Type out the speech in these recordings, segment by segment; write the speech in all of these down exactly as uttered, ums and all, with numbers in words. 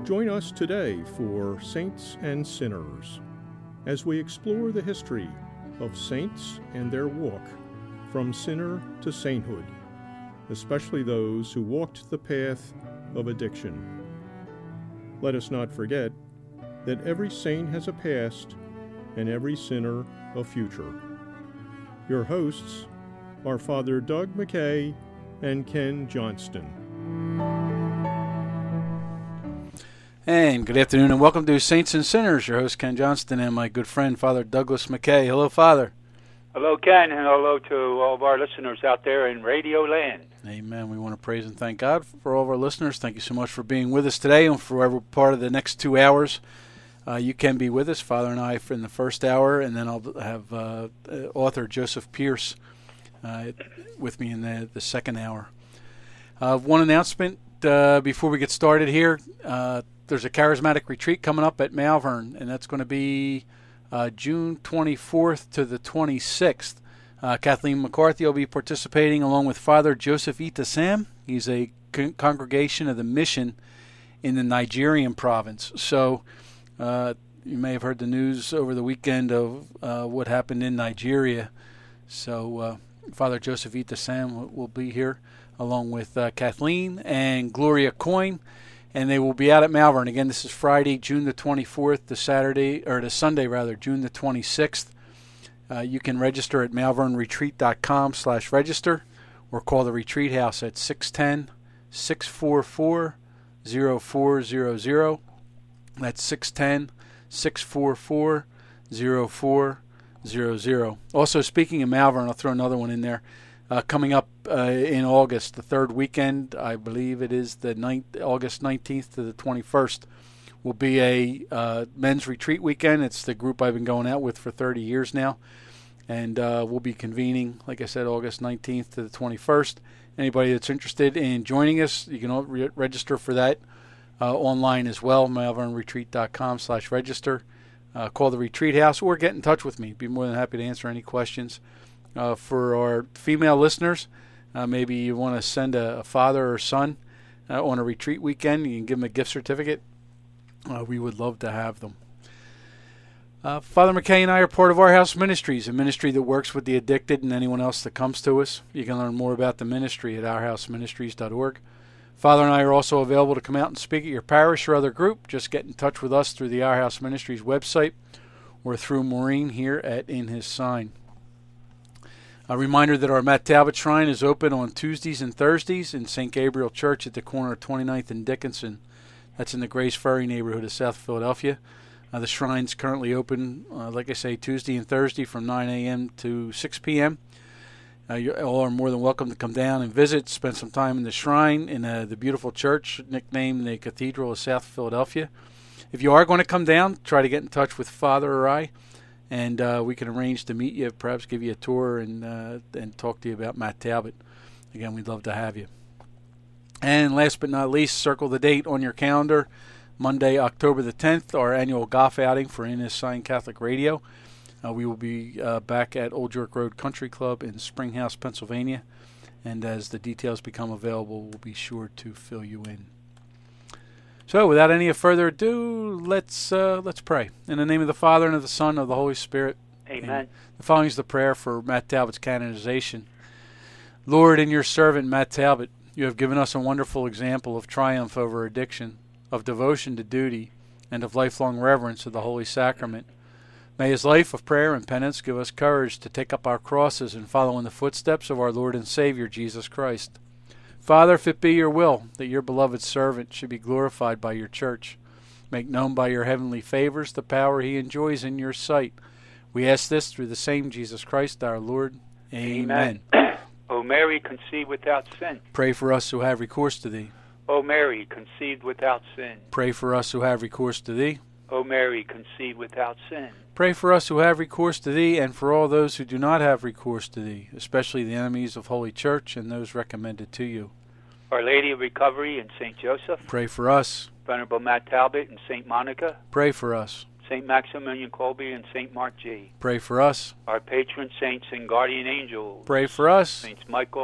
Join us today for Saints and Sinners as we explore the history of saints and their walk from sinner to sainthood, especially those who walked the path of addiction. Let us not forget that every saint has a past and every sinner a future. Your hosts are Father Doug McKay and Ken Johnston. And good afternoon and welcome to Saints and Sinners. Your host Ken Johnston and my good friend Father Douglas McKay. Hello, Father. Hello, Ken, and hello to all of our listeners out there in Radio Land. Amen. We want to praise and thank God for all of our listeners. Thank you so much for being with us today and for every part of the next two hours. Uh, you can be with us, Father and I, for in the first hour, and then I'll have uh, author Joseph Pierce uh, with me in the, the second hour. Uh, one announcement uh, before we get started here. Uh, there's a charismatic retreat coming up at Malvern, and that's going to be uh, June twenty-fourth to the twenty-sixth. Uh, Kathleen McCarthy will be participating along with Father Joseph Ita Sam. He's a con- congregation of the mission in the Nigerian province. So uh, you may have heard the news over the weekend of uh, what happened in Nigeria. So uh, Father Joseph Ita Sam will, will be here along with uh, Kathleen and Gloria Coyne. And they will be out at Malvern. Again, this is Friday, June the twenty-fourth, to Saturday, or to Sunday rather, June the twenty-sixth. Uh, you can register at malvernretreat.com slash register or call the retreat house at six one zero, six four four, zero four zero zero. That's six one zero, six four four, zero four zero zero. Also, speaking of Malvern, I'll throw another one in there. Uh, coming up uh, in August, the third weekend, I believe it is the ninth, August nineteenth to the twenty-first, will be a uh, men's retreat weekend. It's the group I've been going out with for thirty years now. And uh, we'll be convening, like I said, August nineteenth to the twenty-first. Anybody that's interested in joining us, you can re- register for that uh, online as well, malvernretreat.com slash register. Uh, call the retreat house or get in touch with me. Be more than happy to answer any questions. Uh, for our female listeners, uh, maybe you want to send a, a father or son uh, on a retreat weekend. You can give them a gift certificate. Uh, we would love to have them. Uh, Father McKay and I are part of Our House Ministries, a ministry that works with the addicted and anyone else that comes to us. You can learn more about the ministry at our house ministries dot org. Father and I are also available to come out and speak at your parish or other group. Just get in touch with us through the Our House Ministries website or through Maureen here at In His Sign. A reminder that our Matt Talbot Shrine is open on Tuesdays and Thursdays in Saint Gabriel Church at the corner of twenty-ninth and Dickinson. That's in the Grace Ferry neighborhood of South Philadelphia. Uh, the shrine's currently open, uh, like I say, Tuesday and Thursday from nine a.m. to six p.m. Uh, you all are more than welcome to come down and visit, spend some time in the shrine in uh, the beautiful church nicknamed the Cathedral of South Philadelphia. If you are going to come down, try to get in touch with Father or I. And uh, we can arrange to meet you, perhaps give you a tour and uh, and talk to you about Matt Talbot. Again, we'd love to have you. And last but not least, circle the date on your calendar. Monday, October the tenth, our annual golf outing for In His Sign Catholic Radio. Uh, we will be uh, back at Old York Road Country Club in Springhouse, Pennsylvania. And as the details become available, we'll be sure to fill you in. So, without any further ado, let's uh, let's pray. In the name of the Father, and of the Son, and of the Holy Spirit. Amen. Amen. The following is the prayer for Matt Talbot's canonization. Lord, in your servant Matt Talbot, you have given us a wonderful example of triumph over addiction, of devotion to duty, and of lifelong reverence of the Holy Sacrament. May his life of prayer and penance give us courage to take up our crosses and follow in the footsteps of our Lord and Savior, Jesus Christ. Father, if it be your will that your beloved servant should be glorified by your church, make known by your heavenly favors the power he enjoys in your sight. We ask this through the same Jesus Christ our Lord. Amen. Amen. O Mary, conceived without sin. Pray for us who have recourse to thee. O Mary, conceived without sin. Pray for us who have recourse to thee. O Mary, conceived without sin. Pray for us who have recourse to thee, and for all those who do not have recourse to thee, especially the enemies of Holy Church and those recommended to you. Our Lady of Recovery and Saint Joseph. Pray for us. Venerable Matt Talbot and Saint Monica. Pray for us. Saint Maximilian Kolbe and Saint Mark G. Pray for us. Our patron saints and guardian angels. Pray for us. Saints Michael,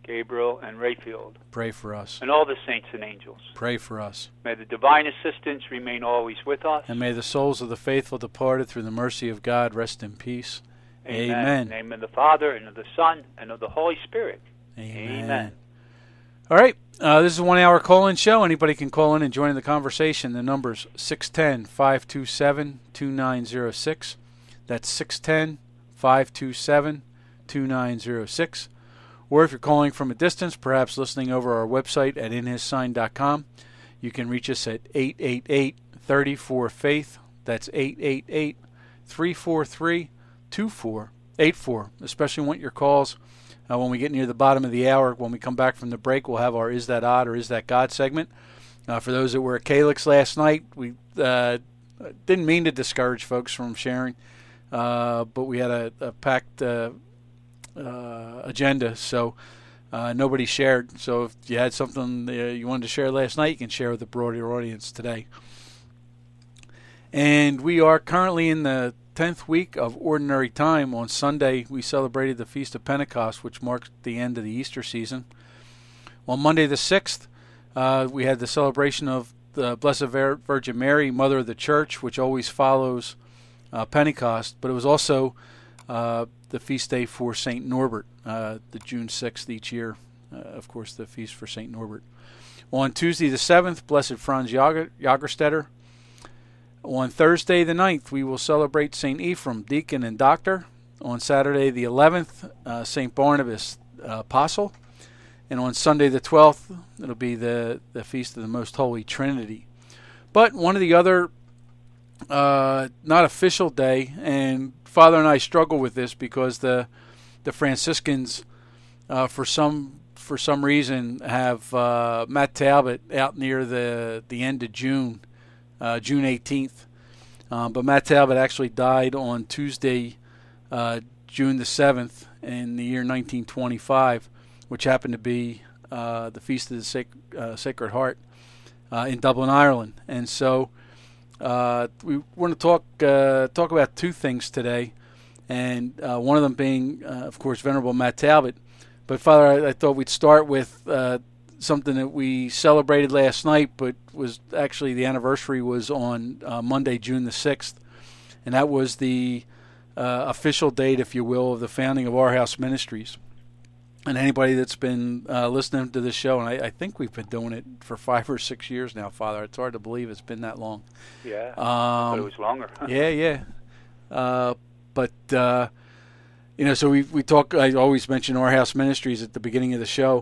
Gabriel, and Rayfield. Pray for us. And all the saints and angels. Pray for us. May the divine assistance remain always with us. And may the souls of the faithful departed through the mercy of God rest in peace. Amen. Amen. In the name of the Father, and of the Son, and of the Holy Spirit. Amen. Amen. All right. Uh, this is a one-hour call-in show. Anybody can call in and join in the conversation. The number's six one zero, five two seven, two nine zero six. That's six one zero, five two seven, two nine zero six. Or if you're calling from a distance, perhaps listening over our website at in his sign dot com, you can reach us at eight eight eight, three four, faith. That's eight eight eight, three four three, two four eight four. Especially want your calls uh, when we get near the bottom of the hour. When we come back from the break, we'll have our Is That Odd or Is That God segment. Uh, for those that were at Calyx last night, we uh, didn't mean to discourage folks from sharing, uh, but we had a, a packed uh, uh, agenda, so uh, nobody shared. So if you had something uh, you wanted to share last night, you can share with the broader audience today. And we are currently in the tenth week of Ordinary Time. On Sunday, we celebrated the Feast of Pentecost, which marks the end of the Easter season. On Monday the sixth, uh, we had the celebration of the Blessed Virgin Mary, Mother of the Church, which always follows uh, Pentecost, but it was also uh, the feast day for Saint Norbert, uh, the June sixth each year, uh, of course, the feast for Saint Norbert. On Tuesday the seventh, Blessed Franz Jager, Jagerstetter. On Thursday the ninth, we will celebrate Saint Ephraim, deacon and doctor. On Saturday the eleventh, uh, Saint Barnabas, uh, apostle. And on Sunday the twelfth, it'll be the, the Feast of the Most Holy Trinity. But one of the other, uh, not official day, and Father and I struggle with this because the the Franciscans, uh, for some for some reason, have uh, Matt Talbot out near the, the end of June. Uh, June eighteenth. Um, but Matt Talbot actually died on Tuesday, uh, June the seventh, in the year nineteen twenty-five, which happened to be uh, the Feast of the Sac- uh, Sacred Heart uh, in Dublin, Ireland. And so uh, we want to talk uh, talk about two things today, and uh, one of them being, uh, of course, Venerable Matt Talbot. But, Father, I, I thought we'd start with uh, something that we celebrated last night, but was actually the anniversary was on uh, Monday, June the sixth, and that was the uh, official date, if you will, of the founding of Our House Ministries. And anybody that's been uh, listening to this show, and I, I think we've been doing it for five or six years now, Father. It's hard to believe it's been that long. Yeah, um, but it was longer. yeah, yeah. Uh, but uh, you know, so we we talk. I always mention Our House Ministries at the beginning of the show.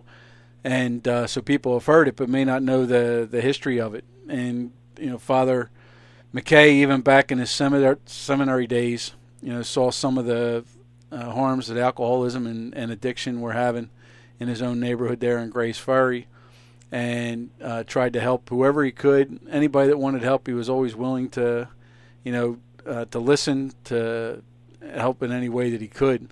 And uh, so people have heard it but may not know the, the history of it. And, you know, Father McKay, even back in his seminary, seminary days, you know, saw some of the uh, harms that alcoholism and, and addiction were having in his own neighborhood there in Grays Ferry, and uh, tried to help whoever he could. Anybody that wanted help, he was always willing to, you know, uh, to listen, to help in any way that he could.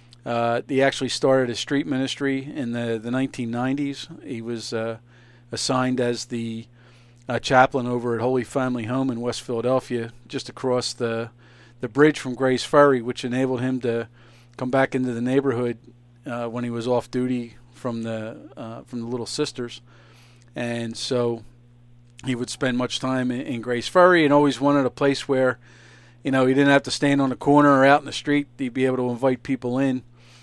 Uh, he actually started a street ministry in the, the nineteen nineties. He was uh, assigned as the uh, chaplain over at Holy Family Home in West Philadelphia, just across the the bridge from Grays Ferry, which enabled him to come back into the neighborhood uh, when he was off duty from the uh, from the Little Sisters. And so he would spend much time in, in Grays Ferry, and always wanted a place where, you know, he didn't have to stand on the corner or out in the street. He'd be able to invite people in.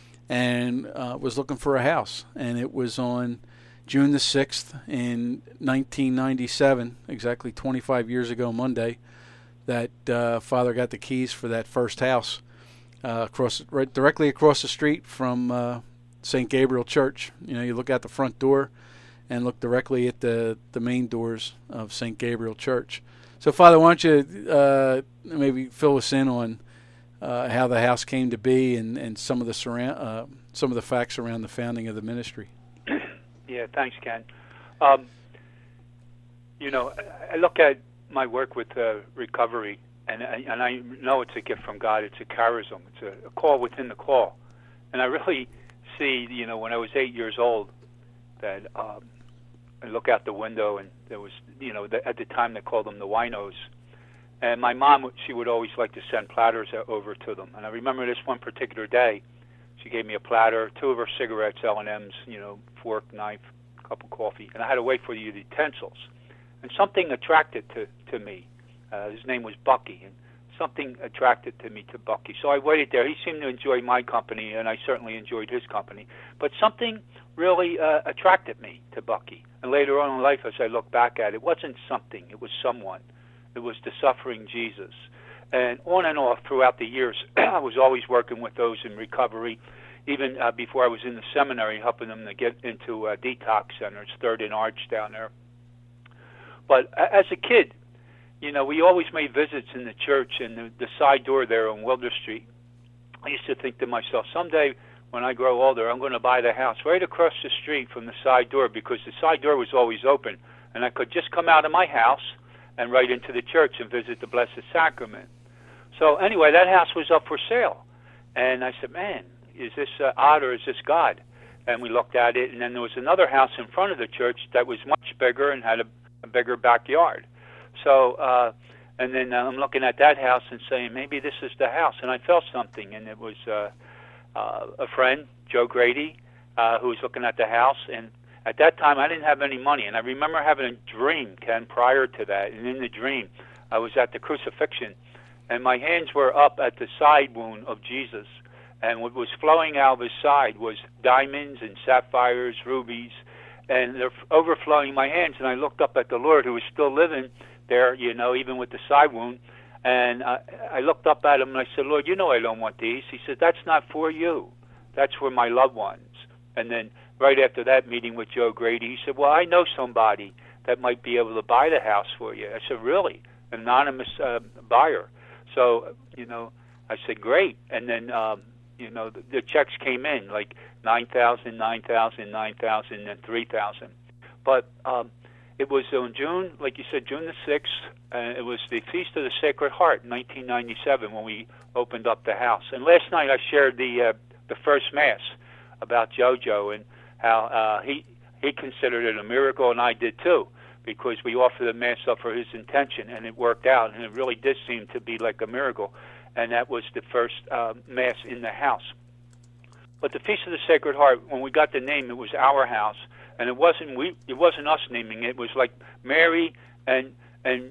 And uh, was looking for a house, and it was on June the sixth in nineteen ninety-seven, exactly twenty-five years ago Monday, that uh, Father got the keys for that first house uh, across right directly across the street from uh, Saint Gabriel Church. You know, you look out the front door and look directly at the, the main doors of Saint Gabriel Church. So, Father, why don't you uh, maybe fill us in on Uh, how the house came to be, and, and some of the surround, uh, some of the facts around the founding of the ministry. Yeah, thanks, Ken. Um, you know, I look at my work with uh, recovery, and I, and I know it's a gift from God. It's a charism. It's a, a call within the call. And I really see, you know, when I was eight years old, that um, I look out the window, and there was, you know, the, at the time they called them the winos. And my mom, she would always like to send platters over to them. And I remember this one particular day, She gave me a platter, two of her cigarettes, L and M's, you know, fork, knife, cup of coffee, and I had to wait for the utensils. And something attracted to, to me. Uh, his name was Bucky, and something attracted to me to Bucky. So I waited there. He seemed to enjoy my company, and I certainly enjoyed his company. But something really uh, attracted me to Bucky. And later on in life, as I look back at it, it wasn't something. It was someone. It was the suffering Jesus. And on and off throughout the years, I was always working with those in recovery, even uh, before I was in the seminary, helping them to get into uh, detox centers, Third and Arch down there. But uh, as a kid, you know, we always made visits in the church and the, the side door there on Wilder Street. I used to think to myself, someday when I grow older, I'm going to buy the house right across the street from the side door, because the side door was always open, and I could just come out of my house and right into the church and visit the Blessed Sacrament. So anyway, that house was up for sale, and I said, man, is this uh, odd or is this God? And we looked at it, and then there was another house in front of the church that was much bigger and had a, a bigger backyard. So, uh, and then I'm looking at that house and saying, maybe this is the house. And I felt something, and it was uh, uh, a friend, Joe Grady, uh, who was looking at the house. And at that time, I didn't have any money. And I remember having a dream, Ken, prior to that. And in the dream, I was at the crucifixion, and my hands were up at the side wound of Jesus. And what was flowing out of his side was diamonds and sapphires, rubies, and they're overflowing my hands. And I looked up at the Lord, who was still living there, you know, even with the side wound. And I, I looked up at him and I said, Lord, you know I don't want these. He said, that's not for you. That's for my loved ones. And then right after that meeting with Joe Grady, he said, well, I know somebody that might be able to buy the house for you. I said, really? Anonymous uh, buyer. So, you know, I said, great. And then, um, you know, the, the checks came in, like nine thousand, nine thousand, nine thousand, and three thousand. But um, it was on June, like you said, June the sixth, and it was the Feast of the Sacred Heart in nineteen ninety-seven when we opened up the house. And last night I shared the uh, the first Mass about JoJo and how uh, he he considered it a miracle, and I did too, because we offered the Mass up for his intention, and it worked out, and it really did seem to be like a miracle. And that was the first uh, Mass in the house. But the Feast of the Sacred Heart, when we got the name, it was our house, and it wasn't we. It wasn't us naming it. It was like Mary and and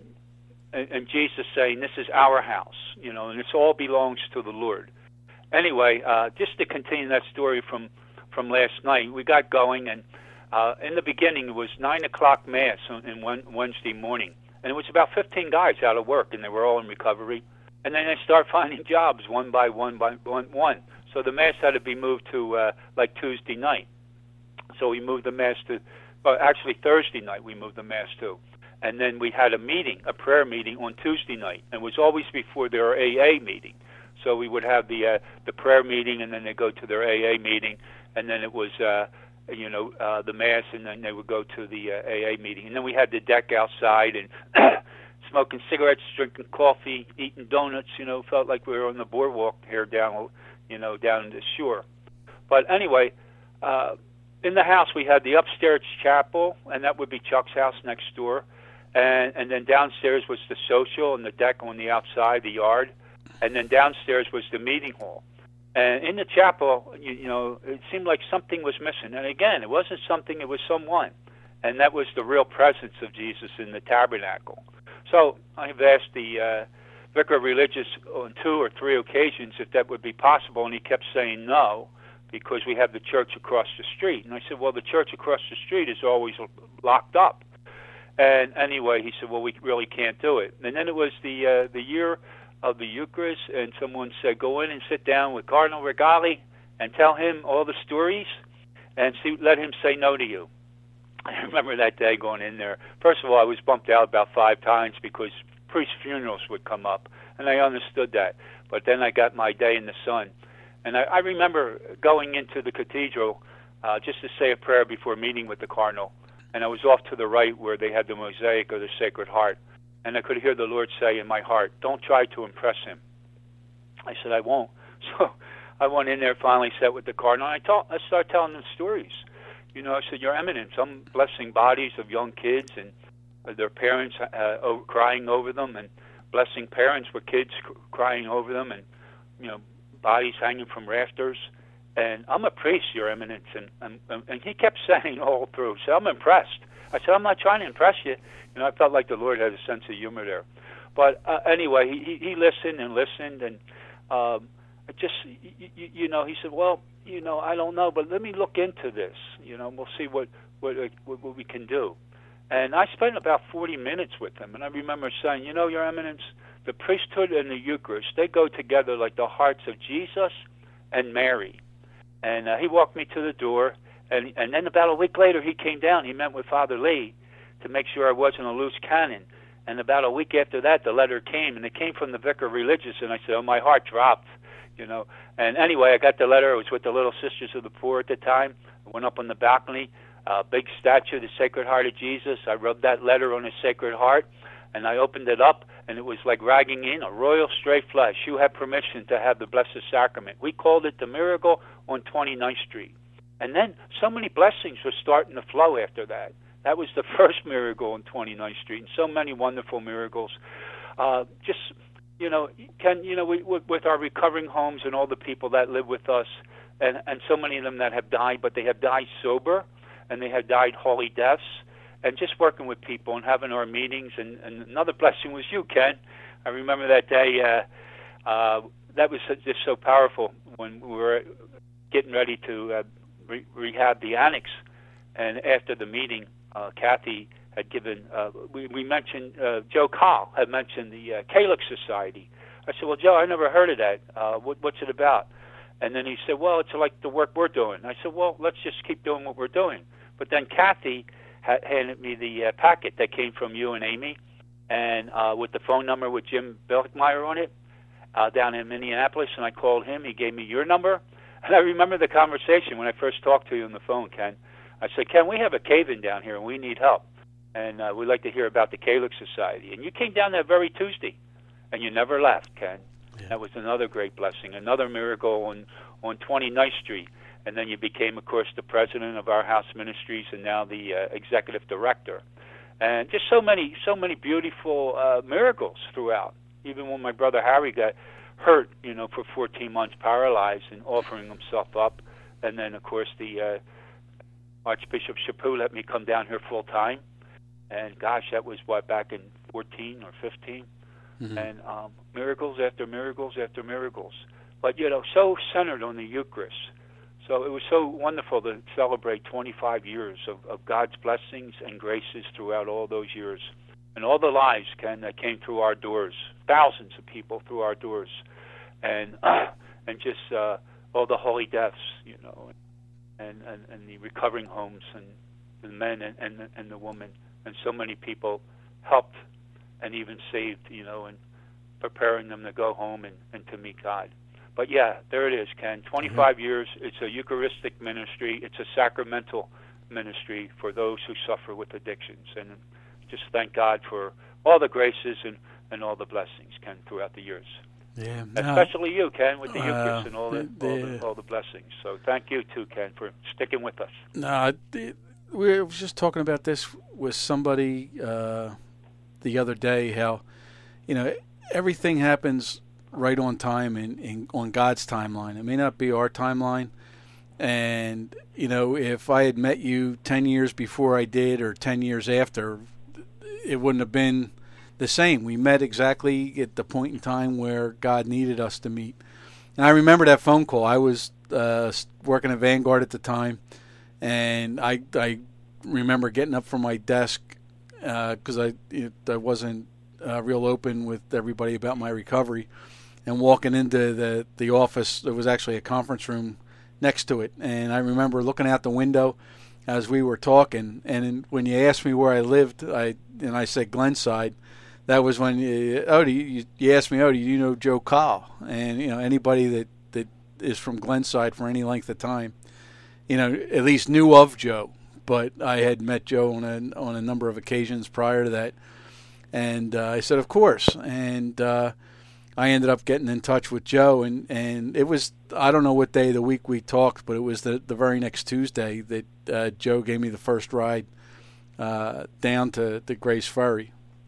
and Jesus saying, "This is our house," you know, and it all belongs to the Lord. Anyway, uh, just to continue that story from from last night, we got going, and uh, in the beginning it was nine o'clock Mass on, in one, Wednesday morning, and it was about fifteen guys out of work, and they were all in recovery. And then they start finding jobs one by one by one. one. So the Mass had to be moved to uh, like Tuesday night. So we moved the Mass to, well, actually Thursday night we moved the Mass to. And then we had a meeting, a prayer meeting on Tuesday night. And it was always before their A A meeting. So we would have the uh, the prayer meeting, and then they go to their A A meeting. And then it was, uh, you know, uh, the Mass, and then they would go to the uh, A A meeting. And then we had the deck outside, and smoking cigarettes, drinking coffee, eating donuts, you know, felt like we were on the boardwalk here down, you know, down the shore. But anyway, uh, in the house we had the upstairs chapel, and that would be Chuck's house next door. And, and then downstairs was the social and the deck on the outside, the yard. And then downstairs was the meeting hall. And in the chapel, you, you know, it seemed like something was missing. And again, it wasn't something, it was someone. And that was the real presence of Jesus in the tabernacle. So I've asked the uh, vicar of religious on two or three occasions if that would be possible, and he kept saying no, because we have the church across the street. And I said, well, the church across the street is always locked up. And anyway, he said, well, we really can't do it. And then it was the uh, the year of the Eucharist, and someone said, go in and sit down with Cardinal Regali and tell him all the stories and see, let him say no to you. I remember that day going in there. First of all, I was bumped out about five times because priest funerals would come up, and I understood that. But then I got my day in the sun. And I, I remember going into the cathedral uh, just to say a prayer before meeting with the cardinal, and I was off to the right where they had the mosaic of the Sacred Heart. And I could hear the Lord say in my heart, don't try to impress him. I said, I won't. So I went in there, finally sat with the cardinal, and I, told, I started telling them stories. You know, I said, Your Eminence, I'm blessing bodies of young kids and their parents uh, over, crying over them, and blessing parents with kids cr- crying over them, and, you know, bodies hanging from rafters. And I'm a priest, Your Eminence. And, and, and he kept saying all through, so I'm impressed. I said, I'm not trying to impress you. You know, I felt like the Lord had a sense of humor there. But uh, anyway, he, he listened and listened, and um, it just, you, you know, he said, well, you know, I don't know, but let me look into this. You know, we'll see what, what, what, what we can do. And I spent about forty minutes with him, and I remember saying, you know, Your Eminence, the priesthood and the Eucharist, they go together like the hearts of Jesus and Mary. And uh, he walked me to the door, and, and then about a week later, he came down. He met with Father Lee to make sure I wasn't a loose cannon. And about a week after that, the letter came, and it came from the Vicar Religious, and I said, oh, my heart dropped, you know. And anyway, I got the letter. I was with the Little Sisters of the Poor at the time. I went up on the balcony, a big statue of the Sacred Heart of Jesus. I rubbed that letter on his Sacred Heart, and I opened it up, and it was like ragging in a royal straight flesh. You have permission to have the Blessed Sacrament. We called it the Miracle on twenty-ninth Street. And then so many blessings were starting to flow after that. That was the first miracle on twenty-ninth Street, and so many wonderful miracles. Uh, just, you know, Ken, you know, we, with our recovering homes and all the people that live with us, and, and so many of them that have died, but they have died sober, and they have died holy deaths, and just working with people and having our meetings. And, and another blessing was you, Ken. I remember that day. Uh, uh, that was just so powerful when we were getting ready to uh, re- rehab the annex, and after the meeting, Uh, Kathy had given, uh, we, we mentioned, uh, Joe Kahl had mentioned the uh, Calyx Society. I said, well, Joe, I never heard of that. Uh, what, what's it about? And then he said, well, it's like the work we're doing. I said, well, let's just keep doing what we're doing. But then Kathy ha- handed me the uh, packet that came from you and Amy, and uh, with the phone number with Jim Belkmeyer on it, uh, down in Minneapolis, and I called him. He gave me your number. And I remember the conversation when I first talked to you on the phone, Ken. I said, Ken, we have a cave-in down here, and we need help. And uh, we'd like to hear about the Calyx Society. And you came down that very Tuesday, and you never left, Ken. Yeah. That was another great blessing, another miracle on, on twenty-ninth Street. And then you became, of course, the president of our house ministries and now the uh, executive director. And just so many, so many beautiful uh, miracles throughout. Even when my brother Harry got hurt, you know, for fourteen months, paralyzed, and offering himself up. And then, of course, the uh, Archbishop Chaput let me come down here full time, and gosh, that was what, back in fourteen or fifteen, mm-hmm. and um, miracles after miracles after miracles. But you know, so centered on the Eucharist. So it was so wonderful to celebrate twenty-five years of, of God's blessings and graces throughout all those years, and all the lives, Ken, that came through our doors. Thousands of people through our doors, and uh, and just uh, all the holy deaths, you know. And, and, and the recovering homes, and the men and, and, and the women, and so many people helped and even saved, you know, and preparing them to go home and, and to meet God. But yeah, there it is, Ken. twenty-five mm-hmm. years. It's a Eucharistic ministry. It's a sacramental ministry for those who suffer with addictions. And just thank God for all the graces and, and all the blessings, Ken, throughout the years. Yeah, especially you, Ken, with the uh, Eucharist and all the, the, all the all the blessings. So thank you too, Ken, for sticking with us. No, we were just talking about this with somebody uh, the other day. How, you know, everything happens right on time and in, in, on God's timeline. It may not be our timeline. And you know, if I had met you ten years before I did, or ten years after, it wouldn't have been the same. We met exactly at the point in time where God needed us to meet. And I remember that phone call. I was uh, working at Vanguard at the time, and I I remember getting up from my desk because uh, I it, I wasn't uh, real open with everybody about my recovery, and walking into the the office. There was actually a conference room next to it, and I remember looking out the window as we were talking. And when you asked me where I lived, I and I said Glenside. That was when you, oh, do you, you asked me, oh, do you know Joe Kahl? And, you know, anybody that, that is from Glenside for any length of time, you know, at least knew of Joe. But I had met Joe on a, on a number of occasions prior to that. And uh, I said, of course. And uh, I ended up getting in touch with Joe. And, and it was, I don't know what day of the week we talked, but it was the, the very next Tuesday that uh, Joe gave me the first ride uh, down to the Grace Ferry.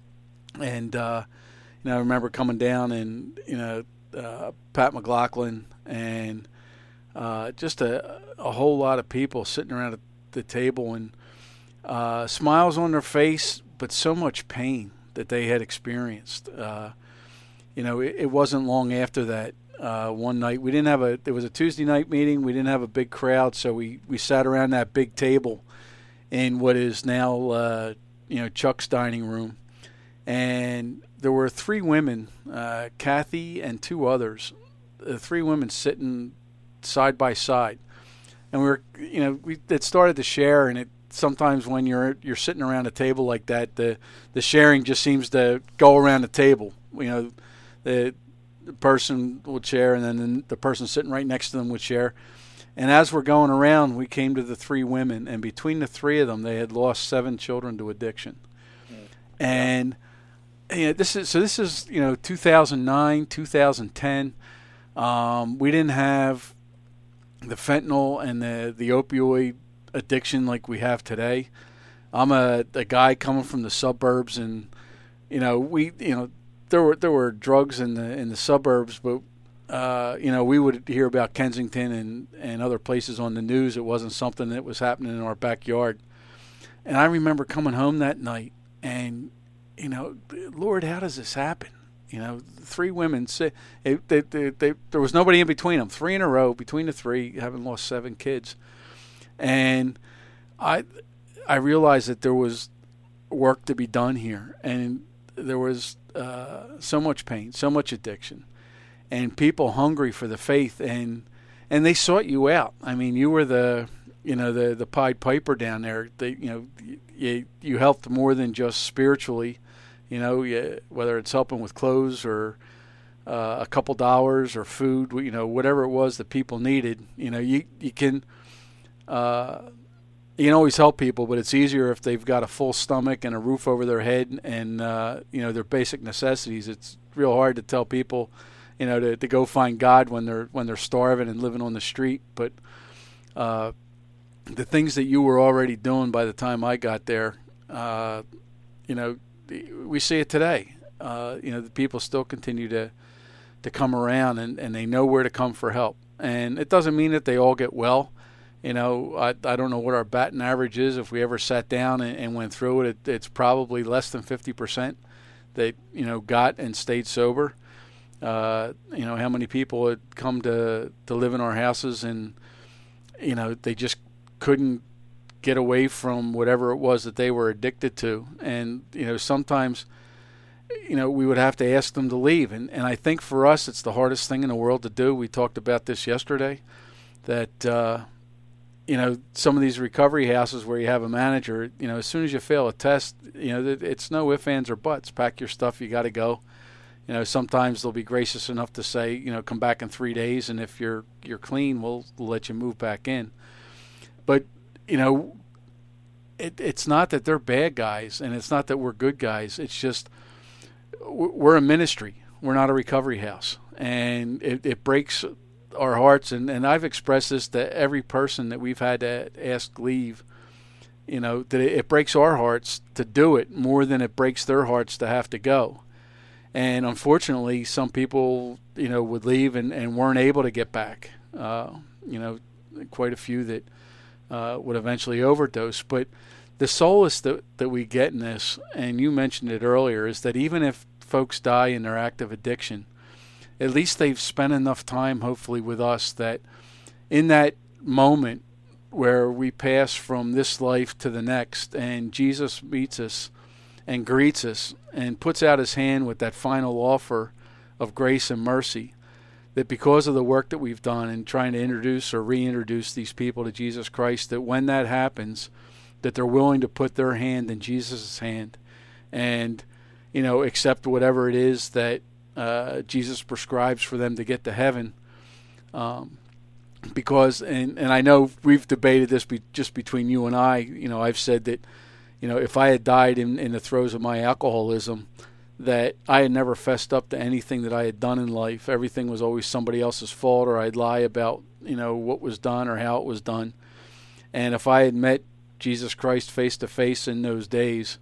And, uh, you know, I remember coming down and, you know, uh, Pat McLaughlin and uh, just a, a whole lot of people sitting around the table and uh, smiles on their face, but so much pain that they had experienced. Uh, you know, it, it wasn't long after that. Uh, one night we didn't have a. There was a Tuesday night meeting. We didn't have a big crowd, so we, we sat around that big table in what is now uh, you know Chuck's dining room, and there were three women, uh, Kathy and two others, the three women sitting side by side, and we were you know we it started to share, and it sometimes when you're you're sitting around a table like that, the the sharing just seems to go around the table. You know, the the person would share, and then the person sitting right next to them would share. And as we're going around, we came to the three women, and between the three of them, they had lost seven children to addiction. Mm. And you know, this is so. This is you know two thousand nine, two thousand ten. Um, we didn't have the fentanyl and the the opioid addiction like we have today. I'm a a guy coming from the suburbs, and you know we you know. There were there were drugs in the in the suburbs, but uh, you know we would hear about Kensington and, and other places on the news. It wasn't something that was happening in our backyard. And I remember coming home that night, and you know, Lord, how does this happen? You know, three women say it, they, they, they, there was nobody in between them. Three in a row between the three, having lost seven kids, and I I realized that there was work to be done here, and there was. Uh, so much pain, so much addiction, and people hungry for the faith, and and they sought you out. I mean, you were the you know the the Pied Piper down there. They you know you you helped more than just spiritually, you know you, whether it's helping with clothes or uh, a couple dollars or food, you know whatever it was that people needed. You know you you can. Uh, You can always help people, but it's easier if they've got a full stomach and a roof over their head and, uh, you know, their basic necessities. It's real hard to tell people, you know, to, to go find God when they're when they're starving and living on the street. But uh, the things that you were already doing by the time I got there, uh, you know, we see it today. Uh, you know, the people still continue to to come around, and, and they know where to come for help. And it doesn't mean that they all get well. You know, I I don't know what our batting average is. If we ever sat down and, and went through it, it, it's probably less than fifty percent that, you know, got and stayed sober. Uh, you know, how many people had come to, to live in our houses and, you know, they just couldn't get away from whatever it was that they were addicted to. And, you know, sometimes, you know, we would have to ask them to leave. And, and I think for us, it's the hardest thing in the world to do. We talked about this yesterday, that, uh, you know, some of these recovery houses where you have a manager, you know, as soon as you fail a test, you know, it's no ifs, ands, or buts. Pack your stuff, you got to go. You know, sometimes they'll be gracious enough to say, you know, come back in three days, and if you're you're clean, we'll, we'll let you move back in. But, you know, it, it's not that they're bad guys, and it's not that we're good guys. It's just we're a ministry. We're not a recovery house. And it, it breaks our hearts, and, and I've expressed this to every person that we've had to ask leave, you know, that it, it breaks our hearts to do it more than it breaks their hearts to have to go. And unfortunately, some people, you know, would leave and, and weren't able to get back. Uh, you know, quite a few that uh, would eventually overdose. But the solace that, that we get in this, and you mentioned it earlier, is that even if folks die in their active addiction, at least they've spent enough time, hopefully, with us that in that moment where we pass from this life to the next and Jesus meets us and greets us and puts out his hand with that final offer of grace and mercy, that because of the work that we've done in trying to introduce or reintroduce these people to Jesus Christ, that when that happens, that they're willing to put their hand in Jesus' hand and, you know, accept whatever it is that Uh, Jesus prescribes for them to get to heaven, um, because and and I know we've debated this be, just between you and I. You know, I've said that, you know, if I had died in, in the throes of my alcoholism, that I had never fessed up to anything that I had done in life. Everything was always somebody else's fault, or I'd lie about, you know, what was done or how it was done. And if I had met Jesus Christ face to face in those days,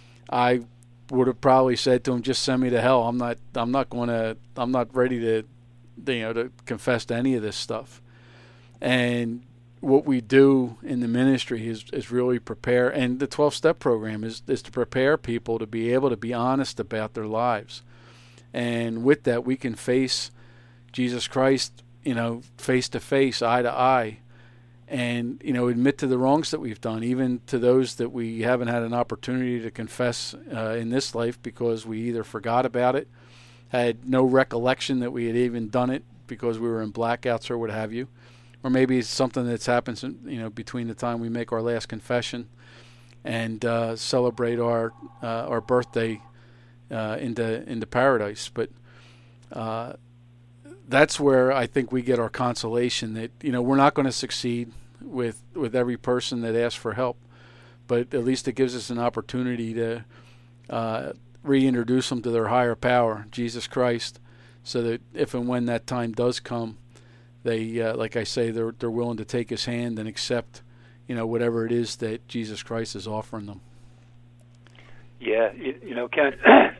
I would have probably said to him, just send me to hell. I'm not, I'm not going to, I'm not ready to, you know, to confess to any of this stuff. And what we do in the ministry is, is really prepare, and the twelve-step program is, is to prepare people to be able to be honest about their lives. And with that, we can face Jesus Christ, you know, face to face, eye to eye, and, you know, admit to the wrongs that we've done, even to those that we haven't had an opportunity to confess uh, in this life because we either forgot about it, had no recollection that we had even done it because we were in blackouts or what have you. Or maybe it's something that's happened, you know, between the time we make our last confession and uh, celebrate our uh, our birthday uh, into into paradise. But uh, that's where I think we get our consolation that, you know, we're not going to succeed with with every person that asks for help, but at least it gives us an opportunity to uh, reintroduce them to their higher power, Jesus Christ, so that if and when that time does come, they, uh, like I say, they're they're willing to take his hand and accept, you know, whatever it is that Jesus Christ is offering them. Yeah, you, you know, Ken,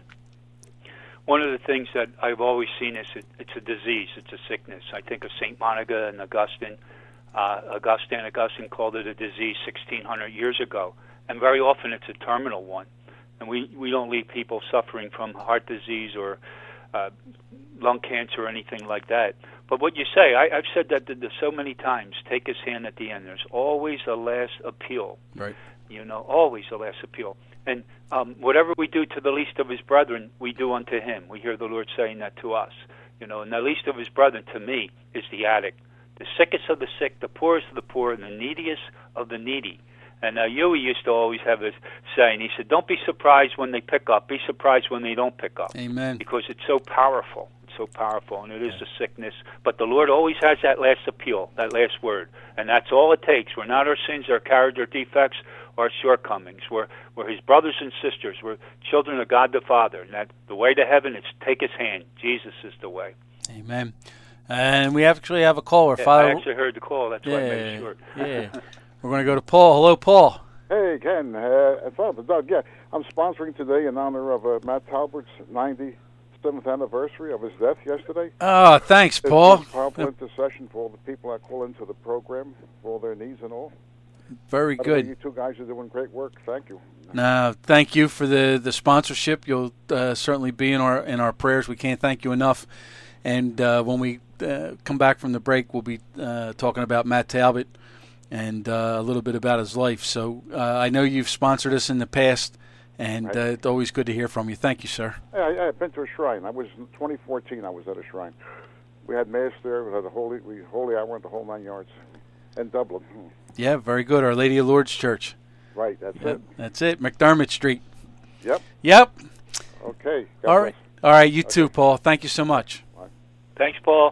one of the things that I've always seen is it, it's a disease, it's a sickness. I think of Saint Monica and Augustine. Uh, Augustine Augustine called it a disease sixteen hundred years ago, and very often it's a terminal one. And we, we don't leave people suffering from heart disease or uh, lung cancer or anything like that. But what you say, I, I've said that to, to so many times, take his hand at the end. There's always a last appeal. Right. You know, always a last appeal. And um, whatever we do to the least of his brethren, we do unto him. We hear the Lord saying that to us. You know, and the least of his brethren, to me, is the addict. The sickest of the sick, the poorest of the poor, and the neediest of the needy. And uh, Huey used to always have a saying. He said, don't be surprised when they pick up. Be surprised when they don't pick up. Amen. Because it's so powerful. It's so powerful, and it is a sickness. But the Lord always has that last appeal, that last word. And that's all it takes. We're not our sins, our character defects, our shortcomings. We're, we're his brothers and sisters. We're children of God the Father. And that the way to heaven is take his hand. Jesus is the way. Amen. And we actually have a caller. Yeah, Father, I actually heard the call. That's yeah, why I made it short. yeah. We're going to go to Paul. Hello, Paul. Hey, Ken. Uh, Father Doug, yeah, I'm sponsoring today in honor of uh, Matt Talbert's ninety-seventh anniversary of his death yesterday. Oh, thanks, It's Paul. a powerful intercession for all the people that call into the program, for all their needs and all. Very By the way, good. you two guys are doing great work. Thank you. No, thank you for the, the sponsorship. You'll uh, certainly be in our in our prayers. We can't thank you enough. And uh, when we uh, come back from the break, we'll be uh, talking about Matt Talbot and uh, a little bit about his life. So uh, I know you've sponsored us in the past, and Right. uh, it's always good to hear from you. Thank you, sir. Yeah, I, I've been to a shrine. I was in twenty fourteen. I was at a shrine. We had mass there. We had a holy, we holy hour and the whole nine yards in Dublin. Yeah, very good. Our Lady of Lourdes Church. Right, that's Yep, it. that's it. McDermott Street. Yep. Yep. Okay. God All bless. right. All right. You too, Paul. Thank you so much. Thanks, Paul.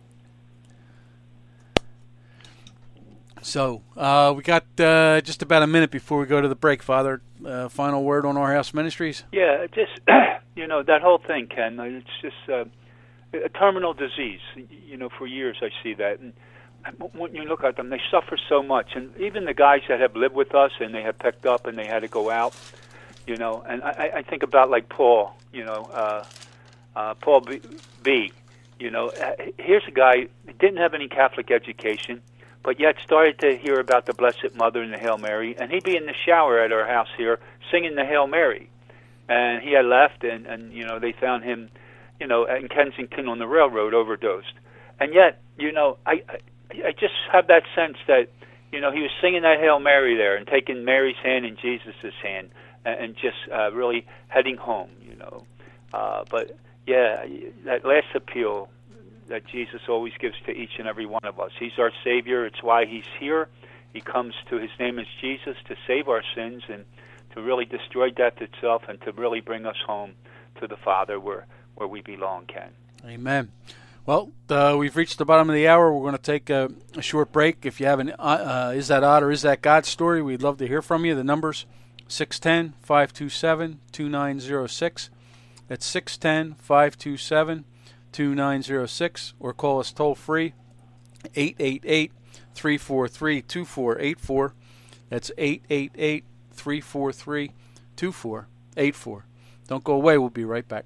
So uh, we got uh, just about a minute before we go to the break, Father. Uh, final word on Our House Ministries? Yeah, just, you know, that whole thing, Ken, it's just uh, a terminal disease. You know, for years I see that. And when you look at them, they suffer so much. And even the guys that have lived with us and they have picked up and they had to go out, you know, and I, I think about like Paul, you know, uh, uh, Paul B. B. You know, here's a guy who didn't have any Catholic education, but yet started to hear about the Blessed Mother and the Hail Mary, and he'd be in the shower at our house here singing the Hail Mary. And he had left, and, and you know, they found him, you know, in Kensington on the railroad, overdosed. And yet, you know, I, I, I just have that sense that, you know, he was singing that Hail Mary there and taking Mary's hand and Jesus' hand and, and just uh, really heading home, you know. Uh, but... Yeah, that last appeal that Jesus always gives to each and every one of us. He's our Savior. It's why he's here. He comes to, his name is Jesus, to save our sins and to really destroy death itself and to really bring us home to the Father where, where we belong, Ken. Amen. Well, uh, we've reached the bottom of the hour. We're going to take a, a short break. If you have an uh, uh, Is That Odd or Is That God story, we'd love to hear from you. The number's six one zero, five two seven, two nine zero six. That's six one zero, five two seven, two nine zero six, or call us toll-free, eight eight eight, three four three, two four eight four. That's eight eight eight, three four three, two four eight four. Don't go away. We'll be right back.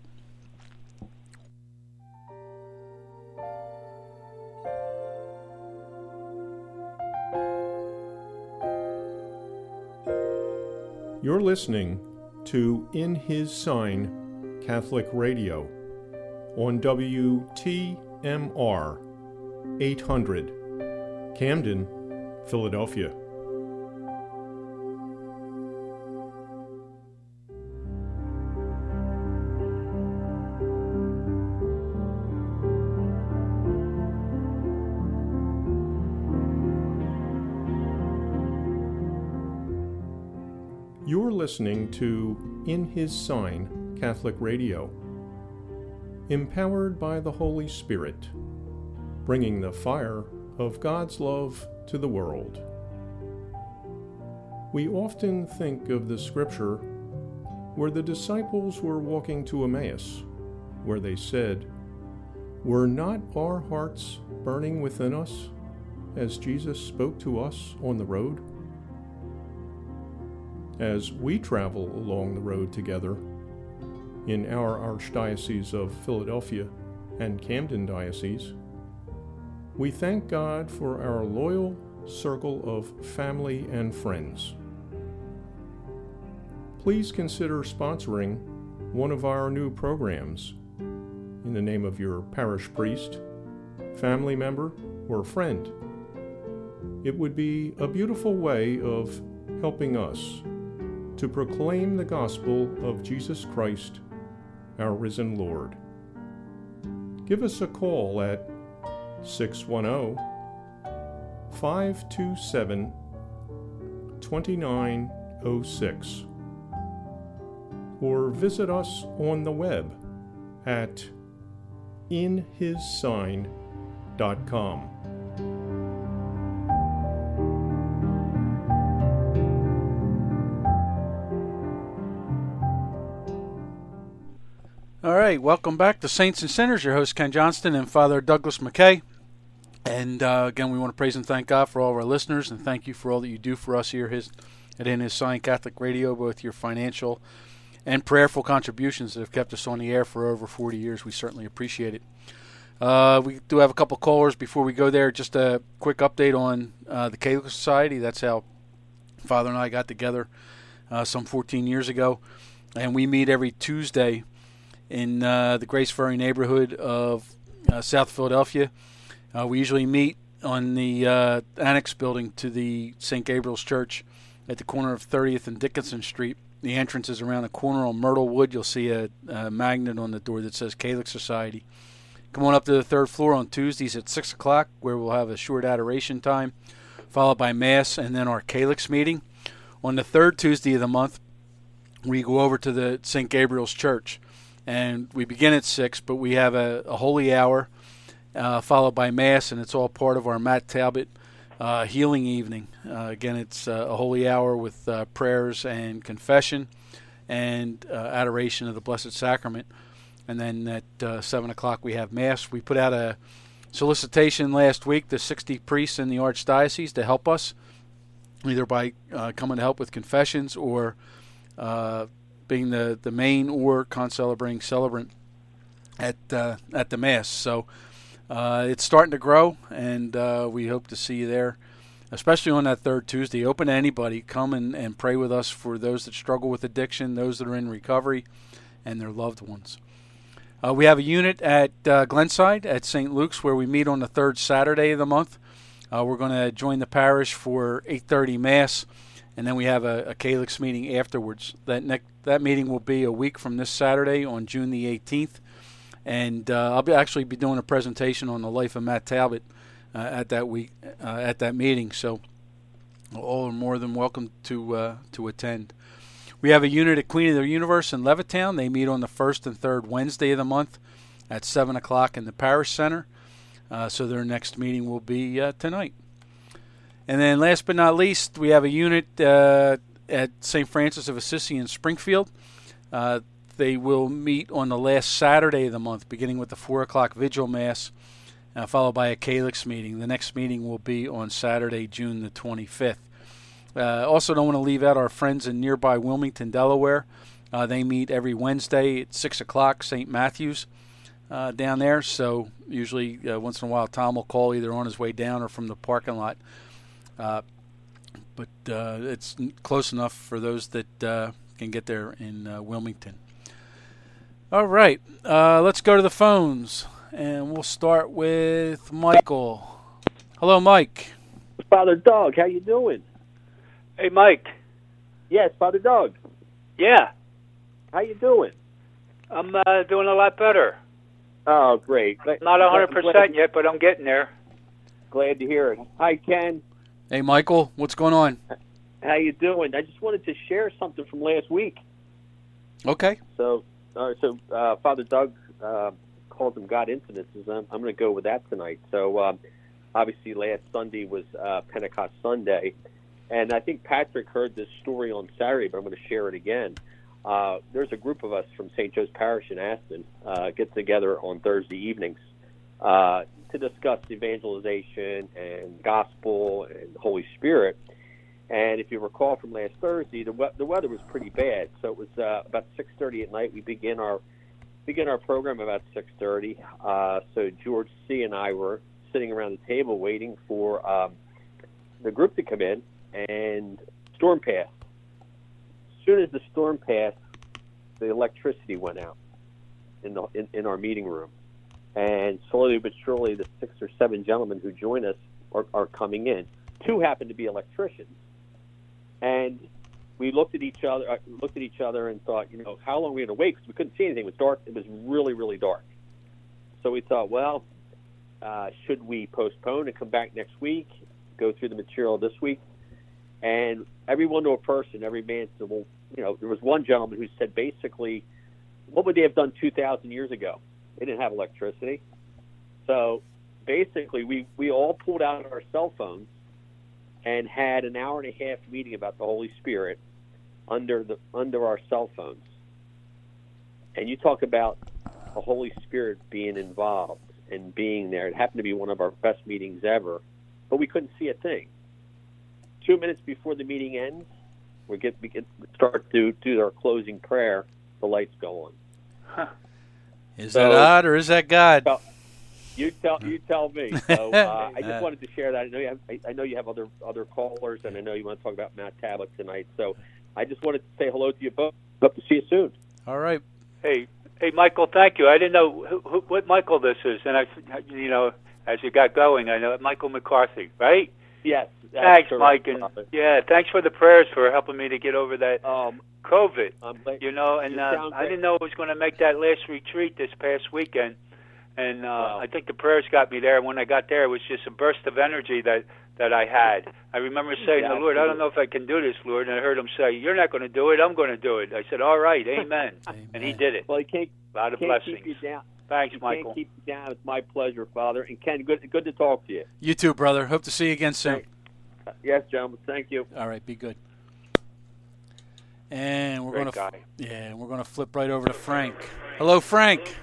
You're listening to In His Sign Catholic Radio on W T M R eight hundred, Camden, Philadelphia. You're listening to In His Sign Catholic Radio, empowered by the Holy Spirit, bringing the fire of God's love to the world. We often think of the scripture where the disciples were walking to Emmaus, where they said, "Were not our hearts burning within us as Jesus spoke to us on the road?" As we travel along the road together in our Archdiocese of Philadelphia and Camden Diocese, we thank God for our loyal circle of family and friends. Please consider sponsoring one of our new programs in the name of your parish priest, family member, or friend. It would be a beautiful way of helping us to proclaim the gospel of Jesus Christ, our risen Lord. Give us a call at six one zero, five two seven, two nine zero six or visit us on the web at in his sign dot com. All right, welcome back to Saints and Sinners. Your host, Ken Johnston, and Father Douglas McKay. And uh, again, we want to praise and thank God for all of our listeners, and thank you for all that you do for us here his, at In His Sign Catholic Radio, both your financial and prayerful contributions that have kept us on the air for over forty years. We certainly appreciate it. Uh, we do have a couple callers before we go there. Just a quick update on uh, the Catholic Society. That's how Father and I got together uh, some fourteen years ago, and we meet every Tuesday in uh, the Grace Ferry neighborhood of uh, South Philadelphia. Uh, we usually meet on the uh, annex building to the Saint Gabriel's Church at the corner of thirtieth and Dickinson Street. The entrance is around the corner on Myrtle Wood. You'll see a, a magnet on the door that says Catholic Society. Come on up to the third floor on Tuesdays at six o'clock, where we'll have a short adoration time, followed by Mass, and then our Calyx meeting. On the third Tuesday of the month, we go over to the Saint Gabriel's Church. And we begin at six, but we have a, a holy hour uh, followed by Mass, and it's all part of our Matt Talbot uh, healing evening. Uh, again, it's uh, a holy hour with uh, prayers and confession and uh, adoration of the Blessed Sacrament. And then at uh, seven o'clock we have Mass. We put out a solicitation last week to sixty priests in the Archdiocese to help us, either by uh, coming to help with confessions or uh being the, the main or concelebrating celebrant at uh, at the Mass. So uh, it's starting to grow, and uh, we hope to see you there, especially on that third Tuesday. Open to anybody. Come and, and pray with us for those that struggle with addiction, those that are in recovery, and their loved ones. Uh, we have a unit at uh, Glenside at Saint Luke's where we meet on the third Saturday of the month. Uh, we're going to join the parish for eight thirty Mass, and then we have a, a Calyx meeting afterwards. That next That meeting will be a week from this Saturday on June the eighteenth, and uh, I'll be actually be doing a presentation on the life of Matt Talbot uh, at that week uh, at that meeting. So all are more than welcome to uh, to attend. We have a unit at Queen of the Universe in Levittown. They meet on the first and third Wednesday of the month at seven o'clock in the Parish Center. Uh, so their next meeting will be uh, tonight. And then last but not least, we have a unit uh, at Saint Francis of Assisi in Springfield. Uh, they will meet on the last Saturday of the month, beginning with the four o'clock Vigil Mass, uh, followed by a Calyx meeting. The next meeting will be on Saturday, June the twenty-fifth. Uh, also don't want to leave out our friends in nearby Wilmington, Delaware. Uh, they meet every Wednesday at six o'clock, Saint Matthew's uh, down there. So usually uh, once in a while Tom will call either on his way down or from the parking lot. Uh, but uh, it's close enough for those that uh, can get there in uh, Wilmington. All right, uh, let's go to the phones, and we'll start with Michael. Hello, Mike. Father Doug, how you doing? Hey, Mike. Yes, Father Doug. Yeah. How you doing? I'm uh, doing a lot better. Oh, great. Not one hundred percent yet, but I'm getting there. Glad to hear it. Hi, Ken. Hey, Michael. What's going on? How you doing? I just wanted to share something from last week. Okay. So, uh, so uh, Father Doug uh, calls them God incidences. I'm, I'm going to go with that tonight. So, um, obviously, last Sunday was uh, Pentecost Sunday, and I think Patrick heard this story on Saturday, but I'm going to share it again. Uh, there's a group of us from Saint Joe's Parish in Aston uh, get together on Thursday evenings uh, to discuss evangelization and gospel and Holy Spirit. And if you recall from last Thursday, the, we- the weather was pretty bad. So it was uh, about six thirty at night. We begin our begin our program about six thirty. Uh, so George C. and I were sitting around the table waiting for um, the group to come in, and storm passed. As soon as the storm passed, the electricity went out in the in, in our meeting room, and slowly but surely, the six or seven gentlemen who join us are, are coming in. Two happen to be electricians, and we looked at each other, uh, looked at each other, and thought, you know, how long are we going to wait? Because we couldn't see anything. It was dark. It was really, really dark. So we thought, well, uh, should we postpone and come back next week, go through the material this week? And everyone to a person, every man said, well, you know, there was one gentleman who said basically, what would they have done two thousand years ago? They didn't have electricity. So basically, we, we all pulled out our cell phones and had an hour and a half meeting about the Holy Spirit under the under our cell phones. And you talk about the Holy Spirit being involved and being there. It happened to be one of our best meetings ever, but we couldn't see a thing. Two minutes before the meeting ends, we get we get start to do our closing prayer. The lights go on. Huh. Is So- that odd or is that God? So, You tell you tell me. So uh, I just wanted to share that. I know you have I, I know you have other other callers, and I know you want to talk about Matt Tablet tonight. So I just wanted to say hello to you both. Hope to see you soon. All right. Hey, hey, Michael. Thank you. I didn't know who, who, what Michael this is, and I, you know, as you got going, I know Michael McCarthy, right? Yes. Thanks, correct. Mike, and yeah, thanks for the prayers for helping me to get over that Um, COVID. I'm glad- You know, and You uh, sound I great. didn't know I was going to make that last retreat this past weekend, and uh, Wow. I think the prayers got me there. When I got there, it was just a burst of energy that that I had. I remember saying Yeah, to the Lord, I don't know if I can do this, Lord, and I heard Him say, "You're not going to do it. I'm going to do it." I said, "All right, Amen," and He did it. well, you can't, A lot of can't blessings. keep you down. Thanks, You Michael. can't keep you down. It's my pleasure, Father. And Ken, good good to talk to you. You too, brother. Hope to see you again soon. Uh, Yes, gentlemen. Thank you. All right, be good. And we're Great gonna, guy. yeah, we're gonna flip right over to Frank. Hello, Frank.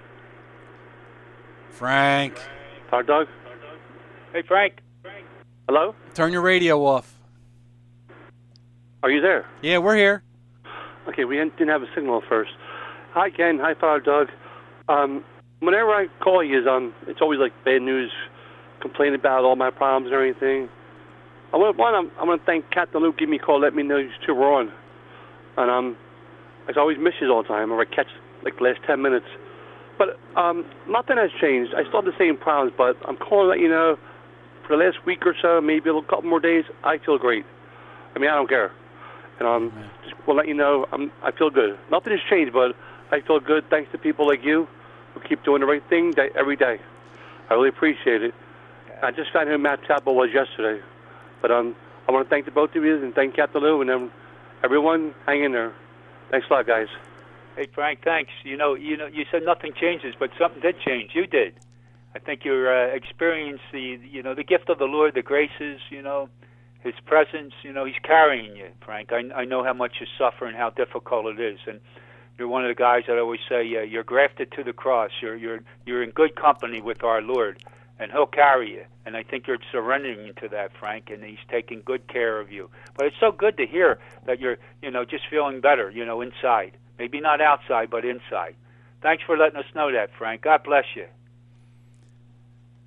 Frank, Hard dog? Hey, Frank. Hello? turn your radio off. Are you there? Yeah, we're here. Okay, we didn't have a signal at first. Hi, Ken. Hi, Father Doug. Um, whenever I call you, um, it's always like bad news, complaining about all my problems and everything. I want one. I want to thank Captain Luke. Give me a call. Let me know you two were on. And um, I always miss you all the time, or I catch like the last ten minutes. But um, nothing has changed. I still have the same problems, but I'm calling to let you know. For the last week or so, maybe a couple more days, I feel great. I mean, I don't care. And um, just want to let you know, I'm, I feel good. Nothing has changed, but I feel good thanks to people like you who keep doing the right thing day, every day. I really appreciate it. I just found who Matt Chappell was yesterday. But um, I want to thank the both of you and thank Captain Lou and um, everyone. Hang in there. Thanks a lot, guys. Hey, Frank. Thanks. You know, you know, you said nothing changes, but something did change. You did. I think you uh, experienced the, you know, the gift of the Lord, the graces. You know, His presence. You know, He's carrying you, Frank. I, I know how much you suffer and how difficult it is, and you're one of the guys that always say, uh, you're grafted to the cross. You're you're you're in good company with our Lord, and He'll carry you. And I think you're surrendering to that, Frank, and He's taking good care of you. But it's so good to hear that you're, you know, just feeling better, you know, inside. Maybe not outside, but inside. Thanks for letting us know that, Frank. God bless you.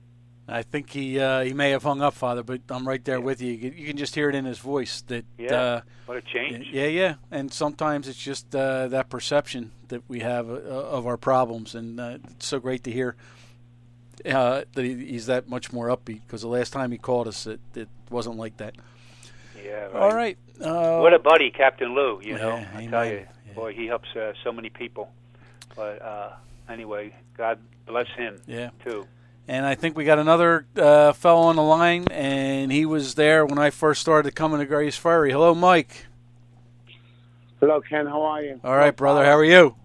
I think he uh, he may have hung up, Father, but I'm right there yeah. with you. You can, you can just hear it in his voice that. Yeah. Uh, what a change. Yeah, yeah, and sometimes it's just uh, that perception that we have uh, of our problems, and uh, it's so great to hear uh, that he, he's that much more upbeat. Because the last time he called us, it, it wasn't like that. Yeah. Right. All right. Uh, what a buddy, Captain Lou. You yeah, know, I amen. tell you, yeah. boy, he helps uh, so many people. But uh, anyway, God bless him. Yeah. Too. And I think we got another uh, fellow on the line, and he was there when I first started coming to Grace Ferry. Hello, Mike. Hello, Ken. How are you? All right, brother. How are you?